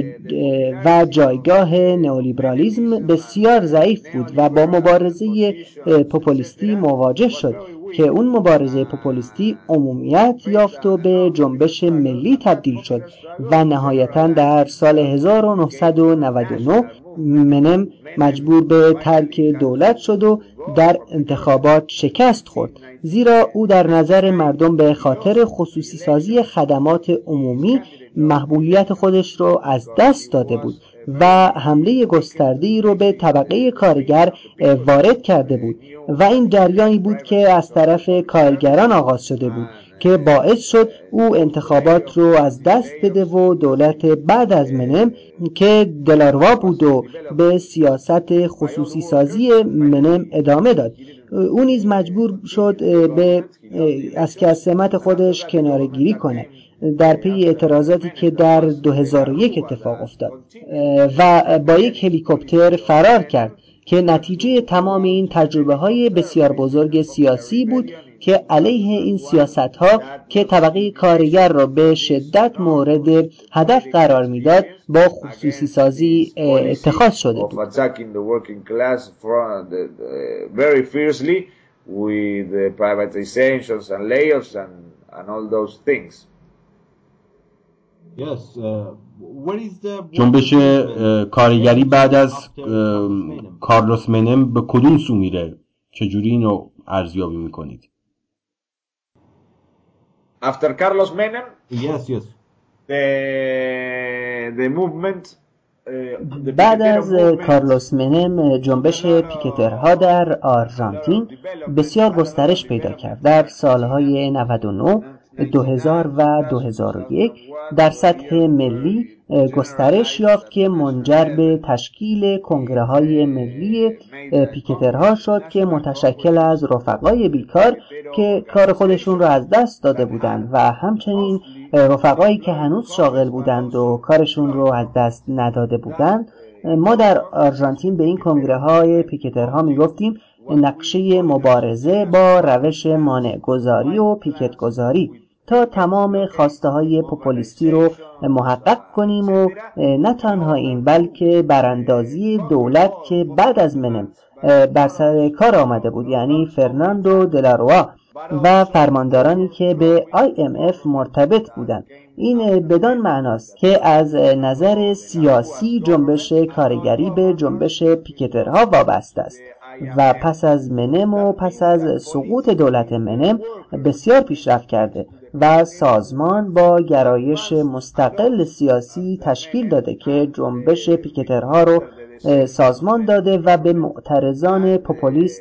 و جایگاه نئولیبرالیسم بسیار ضعیف بود و با مبارزه پوپولیستی مواجه شد که اون مبارزه پوپولیستی عمومیت یافت و به جنبش ملی تبدیل شد و نهایتاً در سال 1999 منم مجبور به ترک دولت شد و در انتخابات شکست خورد، زیرا او در نظر مردم به خاطر خصوصی سازی خدمات عمومی محبوبیت خودش رو از دست داده بود و حمله گسترده‌ای رو به طبقه کارگر وارد کرده بود و این جریانی بود که از طرف کارگران آغاز شده بود که باعث شد او انتخابات رو از دست بده و دولت بعد از منم که دلاروا بود و به سیاست خصوصی سازی منم ادامه داد. او نیز مجبور شد از سمت خودش کناره‌گیری کنه در پی اعتراضاتی که در 2001 اتفاق افتاد و با یک هلیکوپتر فرار کرد که نتیجه تمام این تجربه‌های بسیار بزرگ سیاسی بود که علیه این سیاست‌ها که طبقه کارگر را به شدت مورد هدف قرار میداد با خصوصی سازی اتخاذ شده بود. جنبش کارگری بعد از کارلوس منم به کدوم سو میره؟ چجوری اینو ارزیابی میکنید؟ After Carlos Menem, yes. The movement بعد از کارلوس منم جنبش پیکترها در آرژانتین بسیار گسترش پیدا کرد. در سالهای 99 2000 و 2001 در سطح ملی گسترش یافت که منجر به تشکیل کنگره‌های ملی پیکترها شد که متشکل از رفقای بیکار که کار خودشون رو از دست داده بودند و همچنین رفقایی که هنوز شاغل بودند و کارشون رو از دست نداده بودند. ما در آرژانتین به این کنگره‌های پیکترها میگفتیم نقشه مبارزه با روش مانع گذاری و پیکت گذاری تا تمام خواسته های پوپولیستی رو محقق کنیم و نه تنها این بلکه براندازی دولت که بعد از منم بر سر کار آمده بود، یعنی فرناندو دلاروا و فرماندارانی که به IMF مرتبط بودند. این بدان معناست که از نظر سیاسی جنبش کارگری به جنبش پیکترها وابسته است و پس از منم و پس از سقوط دولت منم بسیار پیشرفت کرده و سازمان با گرایش مستقل سیاسی تشکیل داده که جنبش پیکترها رو سازمان داده و به معترضان پوپولیست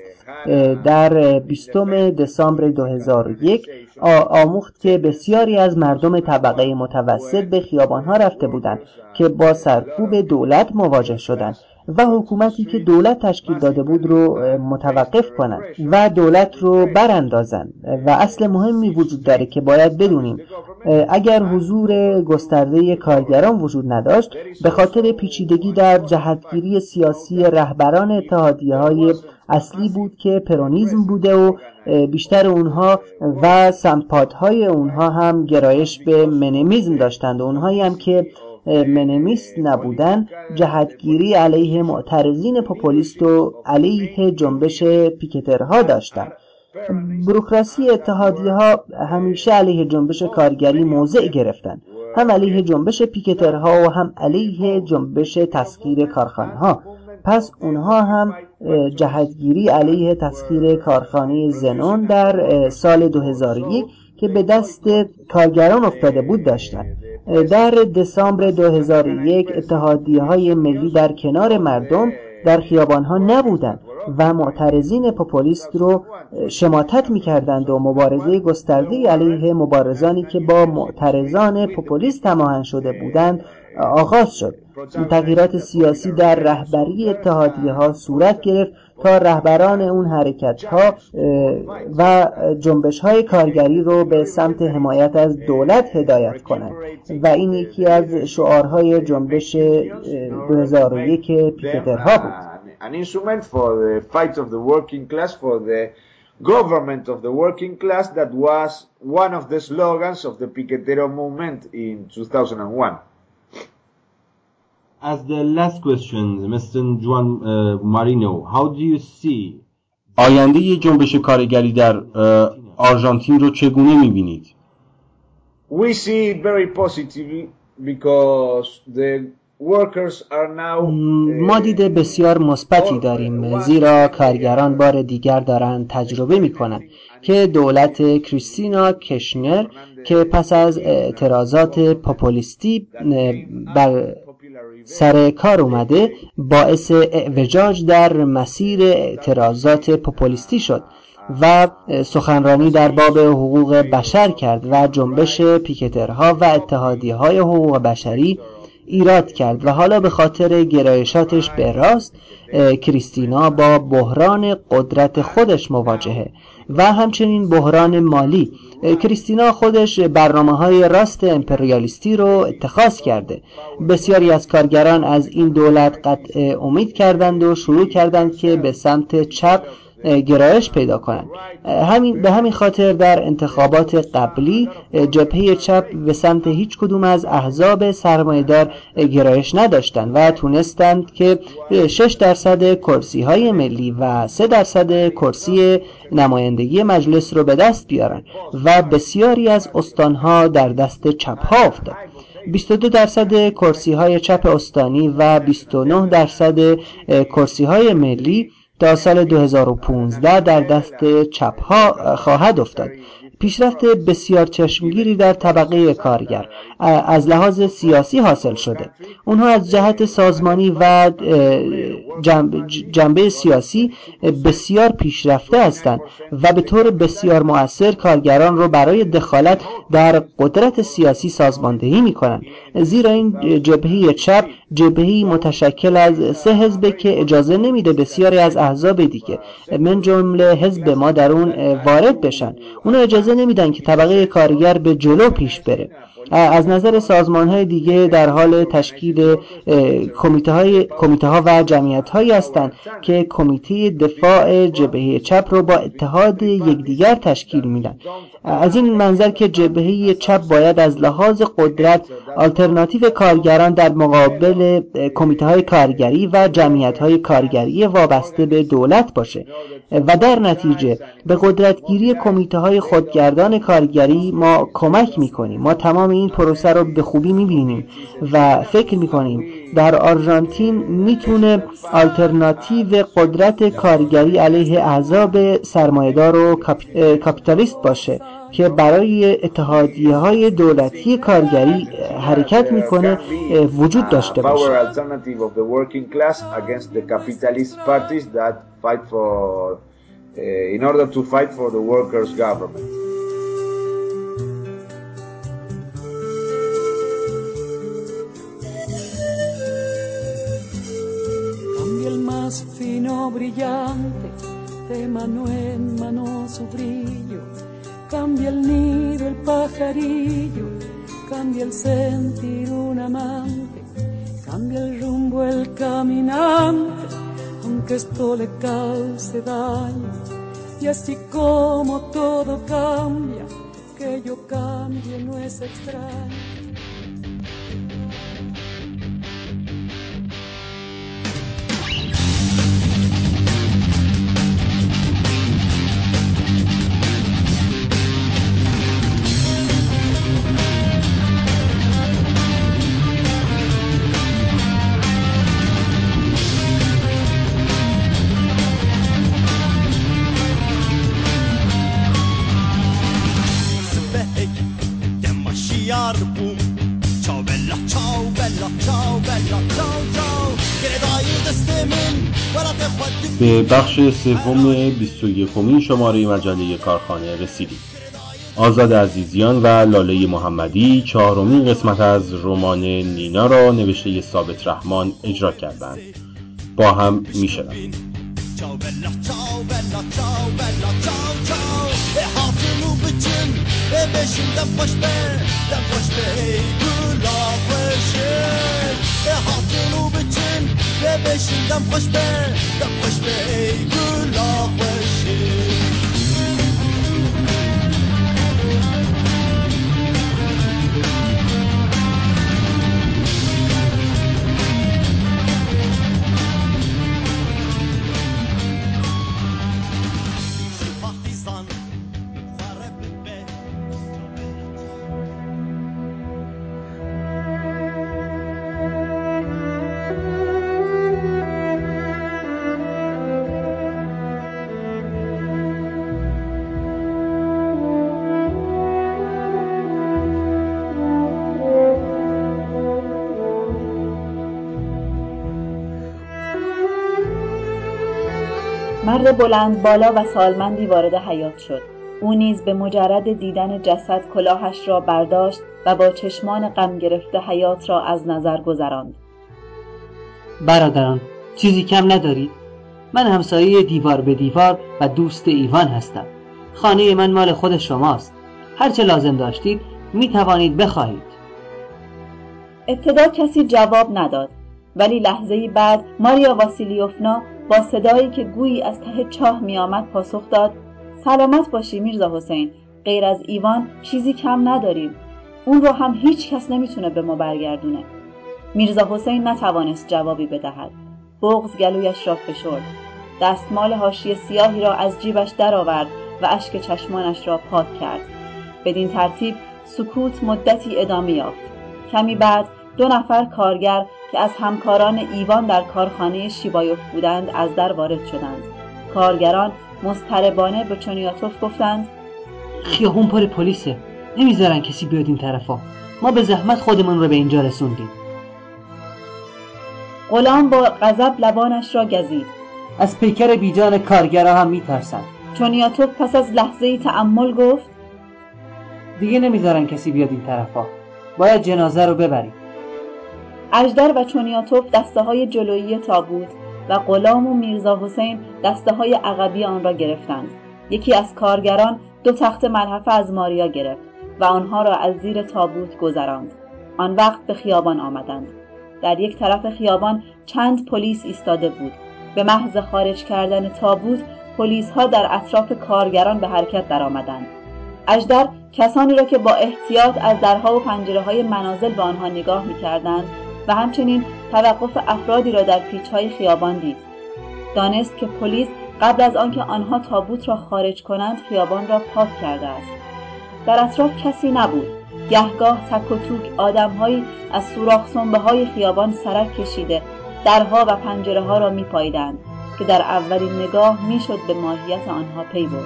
در 20 دسامبر 2001 آموخت که بسیاری از مردم طبقه متوسط به خیابانها رفته بودند که با سرکوب دولت مواجه شدند و حکومتی که دولت تشکیل داده بود رو متوقف کنند و دولت رو براندازند. و اصل مهمی وجود داره که باید بدونیم، اگر حضور گسترده کارگران وجود نداشت به خاطر پیچیدگی در جهتگیری سیاسی رهبران اتحادیه‌های اصلی بود که پرونیسم بوده و بیشتر اونها و سمپاتهای اونها هم گرایش به منمیزم داشتند و اونهایی هم که منمیست نبودن جهتگیری علیه معترضین پوپولیست و علیه جنبش پیکترها داشتند. بوروکراسی اتحادیه‌ها همیشه علیه جنبش کارگری موضع گرفتند، هم علیه جنبش پیکترها و هم علیه جنبش تسخیر کارخانه‌ها. پس اونها هم جهتگیری علیه تسخیر کارخانه زنون در سال 2001 که به دست کارگران افتاده بود داشتند. در دسامبر 2001 اتحادیه‌های ملی در کنار مردم در خیابان‌ها نبودند و معترضین پوپولیست رو شماتت می‌کردند و مبارزه گسترده علیه مبارزانی که با معترضان پوپولیست هماهنگ شده بودند آغاز شد. تغییرات سیاسی در رهبری اتحادیه‌ها صورت گرفت تا رهبران اون حرکت‌ها و جنبش‌های کارگری رو به سمت حمایت از دولت هدایت کنند و این یکی از شعارهای جنبش 2001 پیکترها بود. An instrument for the fight of the working class, for the government of the working class, that was one of the slogans of the Piquetero movement in 2001. As the last question, Mr. Juan Marino, how do you see آینده جنبش کارگری در آرژانتین رو چگونه می‌بینید؟ We see it very positively because ما دید بسیار مثبتی داریم، زیرا کارگران بار دیگر دارند تجربه می‌کنند که دولت کریستینا کشنر که پس از اعتراضات پاپولیستی بر سر کار اومده باعث اعوجاج در مسیر اعتراضات پاپولیستی شد و سخنرانی در باب حقوق بشر کرد و جنبش پیکترها و اتحادیه‌های حقوق بشری ایراد کرد و حالا به خاطر گرایشاتش به راست کریستینا با بحران قدرت خودش مواجهه و همچنین بحران مالی. کریستینا خودش برنامه‌های راست امپریالیستی رو اتخاذ کرده. بسیاری از کارگران از این دولت قطع امید کردند و شروع کردند که به سمت چپ گرایش پیدا کنند. به همین خاطر در انتخابات قبلی جبهه چپ به سمت هیچ کدوم از احزاب سرمایه‌دار گرایش نداشتند و تونستند که 6% کرسی‌های ملی و 3% کرسی نمایندگی مجلس رو به دست بیارن و بسیاری از استانها در دست چپ‌ها افتاد. 22% کرسی‌های چپ استانی و 29% کرسی‌های ملی تا سال 2015 در دست چپ‌ها خواهد افتاد. پیشرفت بسیار چشمگیری در طبقه کارگر از لحاظ سیاسی حاصل شده. اونها از جهت سازمانی و جنبه سیاسی بسیار پیشرفته هستند و به طور بسیار مؤثر کارگران رو برای دخالت در قدرت سیاسی سازماندهی می‌کنند. زیرا این جبهه چپ جبهه‌ای متشکل از 3 حزب که اجازه نمیده بسیاری از احزاب دیگه من جمله حزب ما در اون وارد بشن. اونها اجازه نمیدن که طبقه کارگر به جلو پیش بره. از نظر سازمان‌های دیگه در حال تشکیل کمیته‌ها و جمعیت‌هایی هستند که کمیته دفاع جبهه چپ رو با اتحاد یکدیگر تشکیل میدن. از این منظر که جبهه چپ باید از لحاظ قدرت آلترناتیو کارگران در مقابل کمیته‌های کارگری و جمعیت‌های کارگری وابسته به دولت باشه و در نتیجه به قدرتگیری کمیته‌های خودگردان کارگری ما کمک می‌کنیم. ما تمام این پروسه رو به خوبی می‌بینیم و فکر می‌کنیم در آرژانتین میتونه آلترناتیو قدرت کارگری علیه احزاب سرمایه‌دار و کاپیتالیست باشه که برای اتحادیه‌های دولتی کارگری حرکت میکنه وجود داشته باشه. In order to fight for the workers' government. Cambia el más fino brillante de mano en mano su brillo, cambia el nido el pajarillo, cambia el sentir un amante, cambia el rumbo el caminante, aunque esto le cause daño. Y así como todo cambia, que yo cambie no es extraño. به بخش سوم 21مین شماره مجله کارخانه رسیدیم. آزاد عزیزیان و لاله محمدی 4مین قسمت از رمان نینا را نوشته ثابت رحمان اجرا کردند. با هم میشنویم. مرد بلند بالا و سالمندی وارد حیاط شد. او نیز به مجرد دیدن جسد کلاهش را برداشت و با چشمان غم گرفته حیاط را از نظر گذراند. برادران، چیزی کم ندارید؟ من همسایه دیوار به دیوار و دوست ایوان هستم. خانه من مال خود شماست. هرچه لازم داشتید می توانید بخواهید. ابتدا کسی جواب نداد، ولی لحظه‌ای بعد ماریا واسیلیوفنا با صدایی که گویی از ته چاه می آمد پاسخ داد: سلامت باشی میرزا حسین، غیر از ایوان چیزی کم نداریم. اون رو هم هیچ کس نمیتونه به ما برگردونه. میرزا حسین نتوانست جوابی بدهد. بغض گلویش را فشرد. دستمال حاشیه سیاهی را از جیبش درآورد و اشک چشمانش را پاک کرد. بدین ترتیب سکوت مدتی ادامه یافت. کمی بعد 2 نفر کارگر که از همکاران ایوان در کارخانه شیبایوف بودند از در وارد شدند. کارگران مضطربانه به چونیاتوف گفتند: خیابون پر پلیسه، نمیذارن کسی بیاد این طرفا. ما به زحمت خودمون رو به اینجا رسوندیم. غلام با غضب لبانش را گزید. از پیکر بیجان کارگرها هم میترسن. چونیاتوف پس از لحظه‌ای تأمل گفت: دیگه نمیذارن کسی بیاد این طرفا. باید جنازه رو ببریم. اژدر و چونیاتوف دسته‌های جلویی تابوت و غلام و میرزا حسین دسته‌های عقبی آن را گرفتند. یکی از کارگران 2 تخت ملحفه از ماریا گرفت و آنها را از زیر تابوت گذراند. آن وقت به خیابان آمدند. در یک طرف خیابان چند پلیس ایستاده بود. به محض خارج کردن تابوت، پلیس‌ها در اطراف کارگران به حرکت درآمدند. اژدر کسانی را که با احتیاط از درها و پنجره‌های منازل به آنها نگاه می‌کردند و همچنین توقف افرادی را در پیچ‌های خیابان دید. دانست که پلیس قبل از آنکه آنها تابوت را خارج کنند خیابان را پاک کرده است. در اطراف کسی نبود. گهگاه تک و توک آدم‌هایی از سوراخ سنبه‌های خیابان سرک کشیده درها و پنجره‌ها را می‌پاییدند که در اولین نگاه میشد به ماهیت آنها پی برد.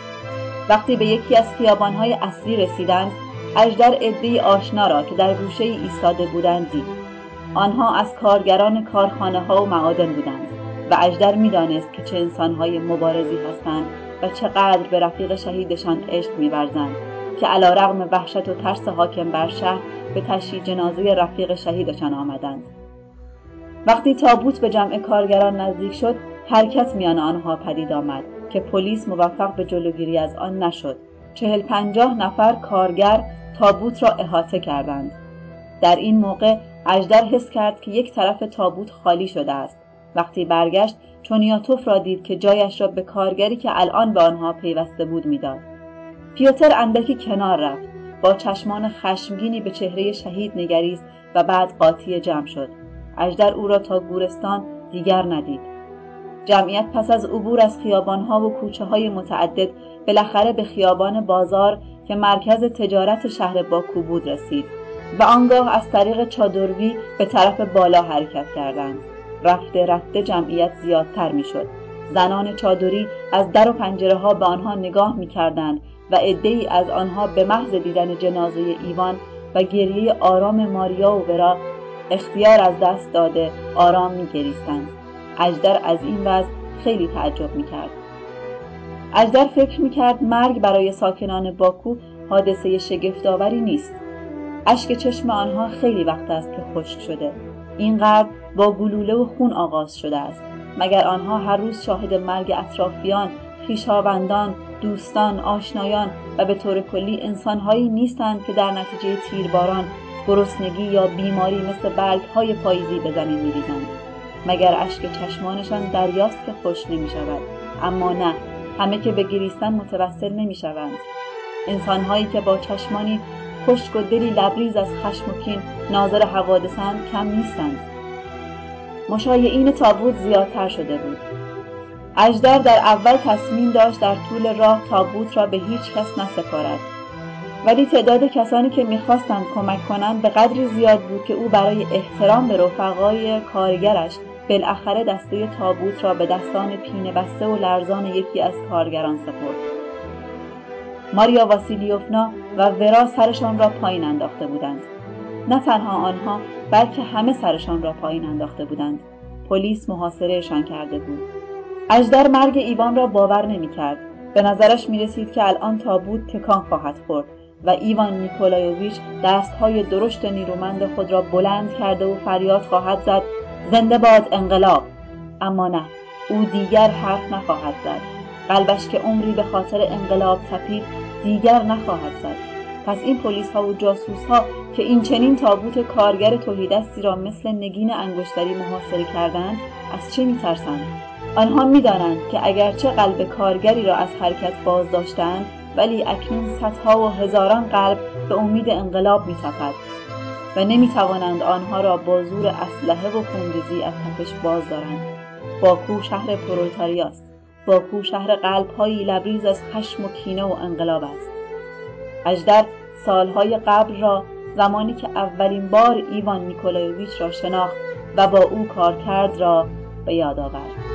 وقتی به یکی از خیابان‌های اصلی رسیدند، اژدر عده‌ای آشنا را که در گوشه‌ای ایستاده بودند دید. آنها از کارگران کارخانه‌ها و معادن بودند و اژدر می‌دانست که چه انسان‌های مبارزی هستند و چقدر به رفیق شهیدشان عشق می‌ورزند که علی‌رغم وحشت و ترس حاکم بر شهر به تشییع جنازه رفیق شهیدشان آمدند. وقتی تابوت به جمع کارگران نزدیک شد، حرکت میان آنها پدید آمد که پلیس موفق به جلوگیری از آن نشد. 40-50 نفر کارگر تابوت را احاطه کردند. در این موقع اژدر حس کرد که یک طرف تابوت خالی شده است. وقتی برگشت، چونیاتوف را دید که جایش را به کارگری که الان به آنها پیوسته بود میداد. پیوتر اندکی کنار رفت، با چشمان خشمگینی به چهره شهید نگریست و بعد قاطی جمع شد. اژدر او را تا گورستان دیگر ندید. جمعیت پس از عبور از خیابان‌ها و کوچه‌های متعدد بالاخره به خیابان بازار که مرکز تجارت شهر باکو بود رسید و آنگاه از طریق چادروی به طرف بالا حرکت کردند. رفته رفته جمعیت زیادتر می‌شد. زنان چادری از در و پنجره‌ها به آنها نگاه می‌کردند و عده‌ای از آنها به محض دیدن جنازه ایوان و گریه آرام ماریا و ورا اختیار از دست داده آرام می‌گریستند. اژدر از این وضع خیلی تعجب می‌کرد. اژدر فکر می‌کرد مرگ برای ساکنان باکو حادثه شگفت‌آوری نیست. اشک چشم آنها خیلی وقت است که خشک شده. این غرب با گلوله و خون آغاز شده است. مگر آنها هر روز شاهد مرگ اطرافیان، خویشاوندان، دوستان، آشنایان و به طور کلی انسان‌هایی نیستند که در نتیجه تیرباران، گرسنگی یا بیماری مثل برگ‌های پاییزی به زمین می‌ریزند؟ مگر اشک چشمانشان دریاست که خشک نمی‌شود؟ اما نه، همه که به گریستن متوسل نمی‌شوند. انسان‌هایی که با چشمانی خشک و دلی لبریز از خشم و کین ناظر حوادثند کم نیستند. مشایعین تابوت زیادتر شده بود. اژدر در اول تصمیم داشت در طول راه تابوت را به هیچ کس نسپارد، ولی تعداد کسانی که می‌خواستند کمک کنند به قدری زیاد بود که او برای احترام به رفقای کارگرش بالاخره دسته تابوت را به دستان پینه بسته و لرزان یکی از کارگران سپرد. ماریا واسیلیوفنا و ورا سرشان را پایین انداخته بودند. نه تنها آنها، بلکه همه سرشان را پایین انداخته بودند. پلیس محاصرهشان کرده بود. اژدر مرگ ایوان را باور نمی‌کرد. به نظرش می‌رسید که الان تابوت تکان خواهد خورد و ایوان نیکولایوویچ دست‌های درشت نیرومند خود را بلند کرده و فریاد خواهد زد زنده باد انقلاب. اما نه، او دیگر حرف نخواهد زد. قلبش که عمری به خاطر انقلاب تپید دیگر نخواهد زد. پس این پلیس‌ها و جاسوس‌ها که این چنین تابوت کارگر تهیدستی را مثل نگین انگشتری محاصره کردند از چه می‌ترسند؟ آنها می‌دانند که اگرچه قلب کارگری را از حرکت باز داشتند، ولی اکنون صدها و هزاران قلب به امید انقلاب می‌تپد و نمی‌توانند آنها را با زور اسلحه و خونریزی از تپش باز دارند. باکو شهر پرولتاریاست. باکو شهر قلب‌هایی لبریز از خشم و کینه و انقلاب است. اژدر سالهای قبل را، زمانی که اولین بار ایوان نیکولایوویچ را شناخت و با او کار کرد را به یاد آورد.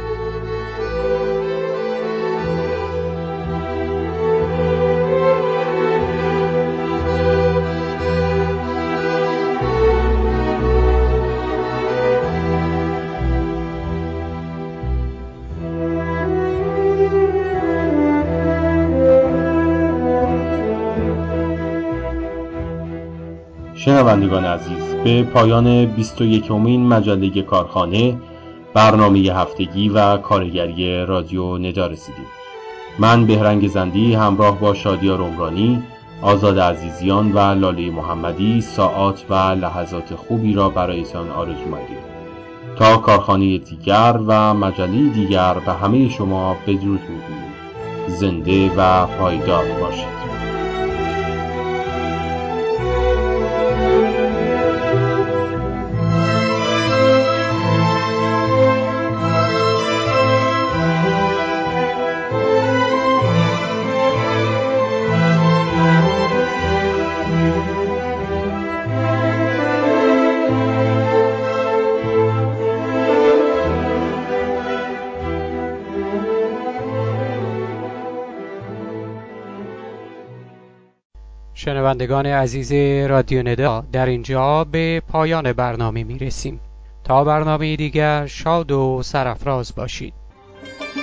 شنوندگان عزیز، به پایان 21مین مجله کارخانه، برنامه هفتگی و کارگری رادیو ندا رسیدیم. من بهرنگ زندی همراه با شادیار عمرانی، آزاد عزیزیان و لاله محمدی ساعات و لحظات خوبی را برایتان آرزو می‌کنیم. تا کارخانه دیگر و مجله دیگر به همه شما بدرود می‌گوییم. زنده و پایدار باشید. شنوندگان عزیز رادیو ندا، در اینجا به پایان برنامه می رسیم. تا برنامه دیگر شاد و سرافراز باشید.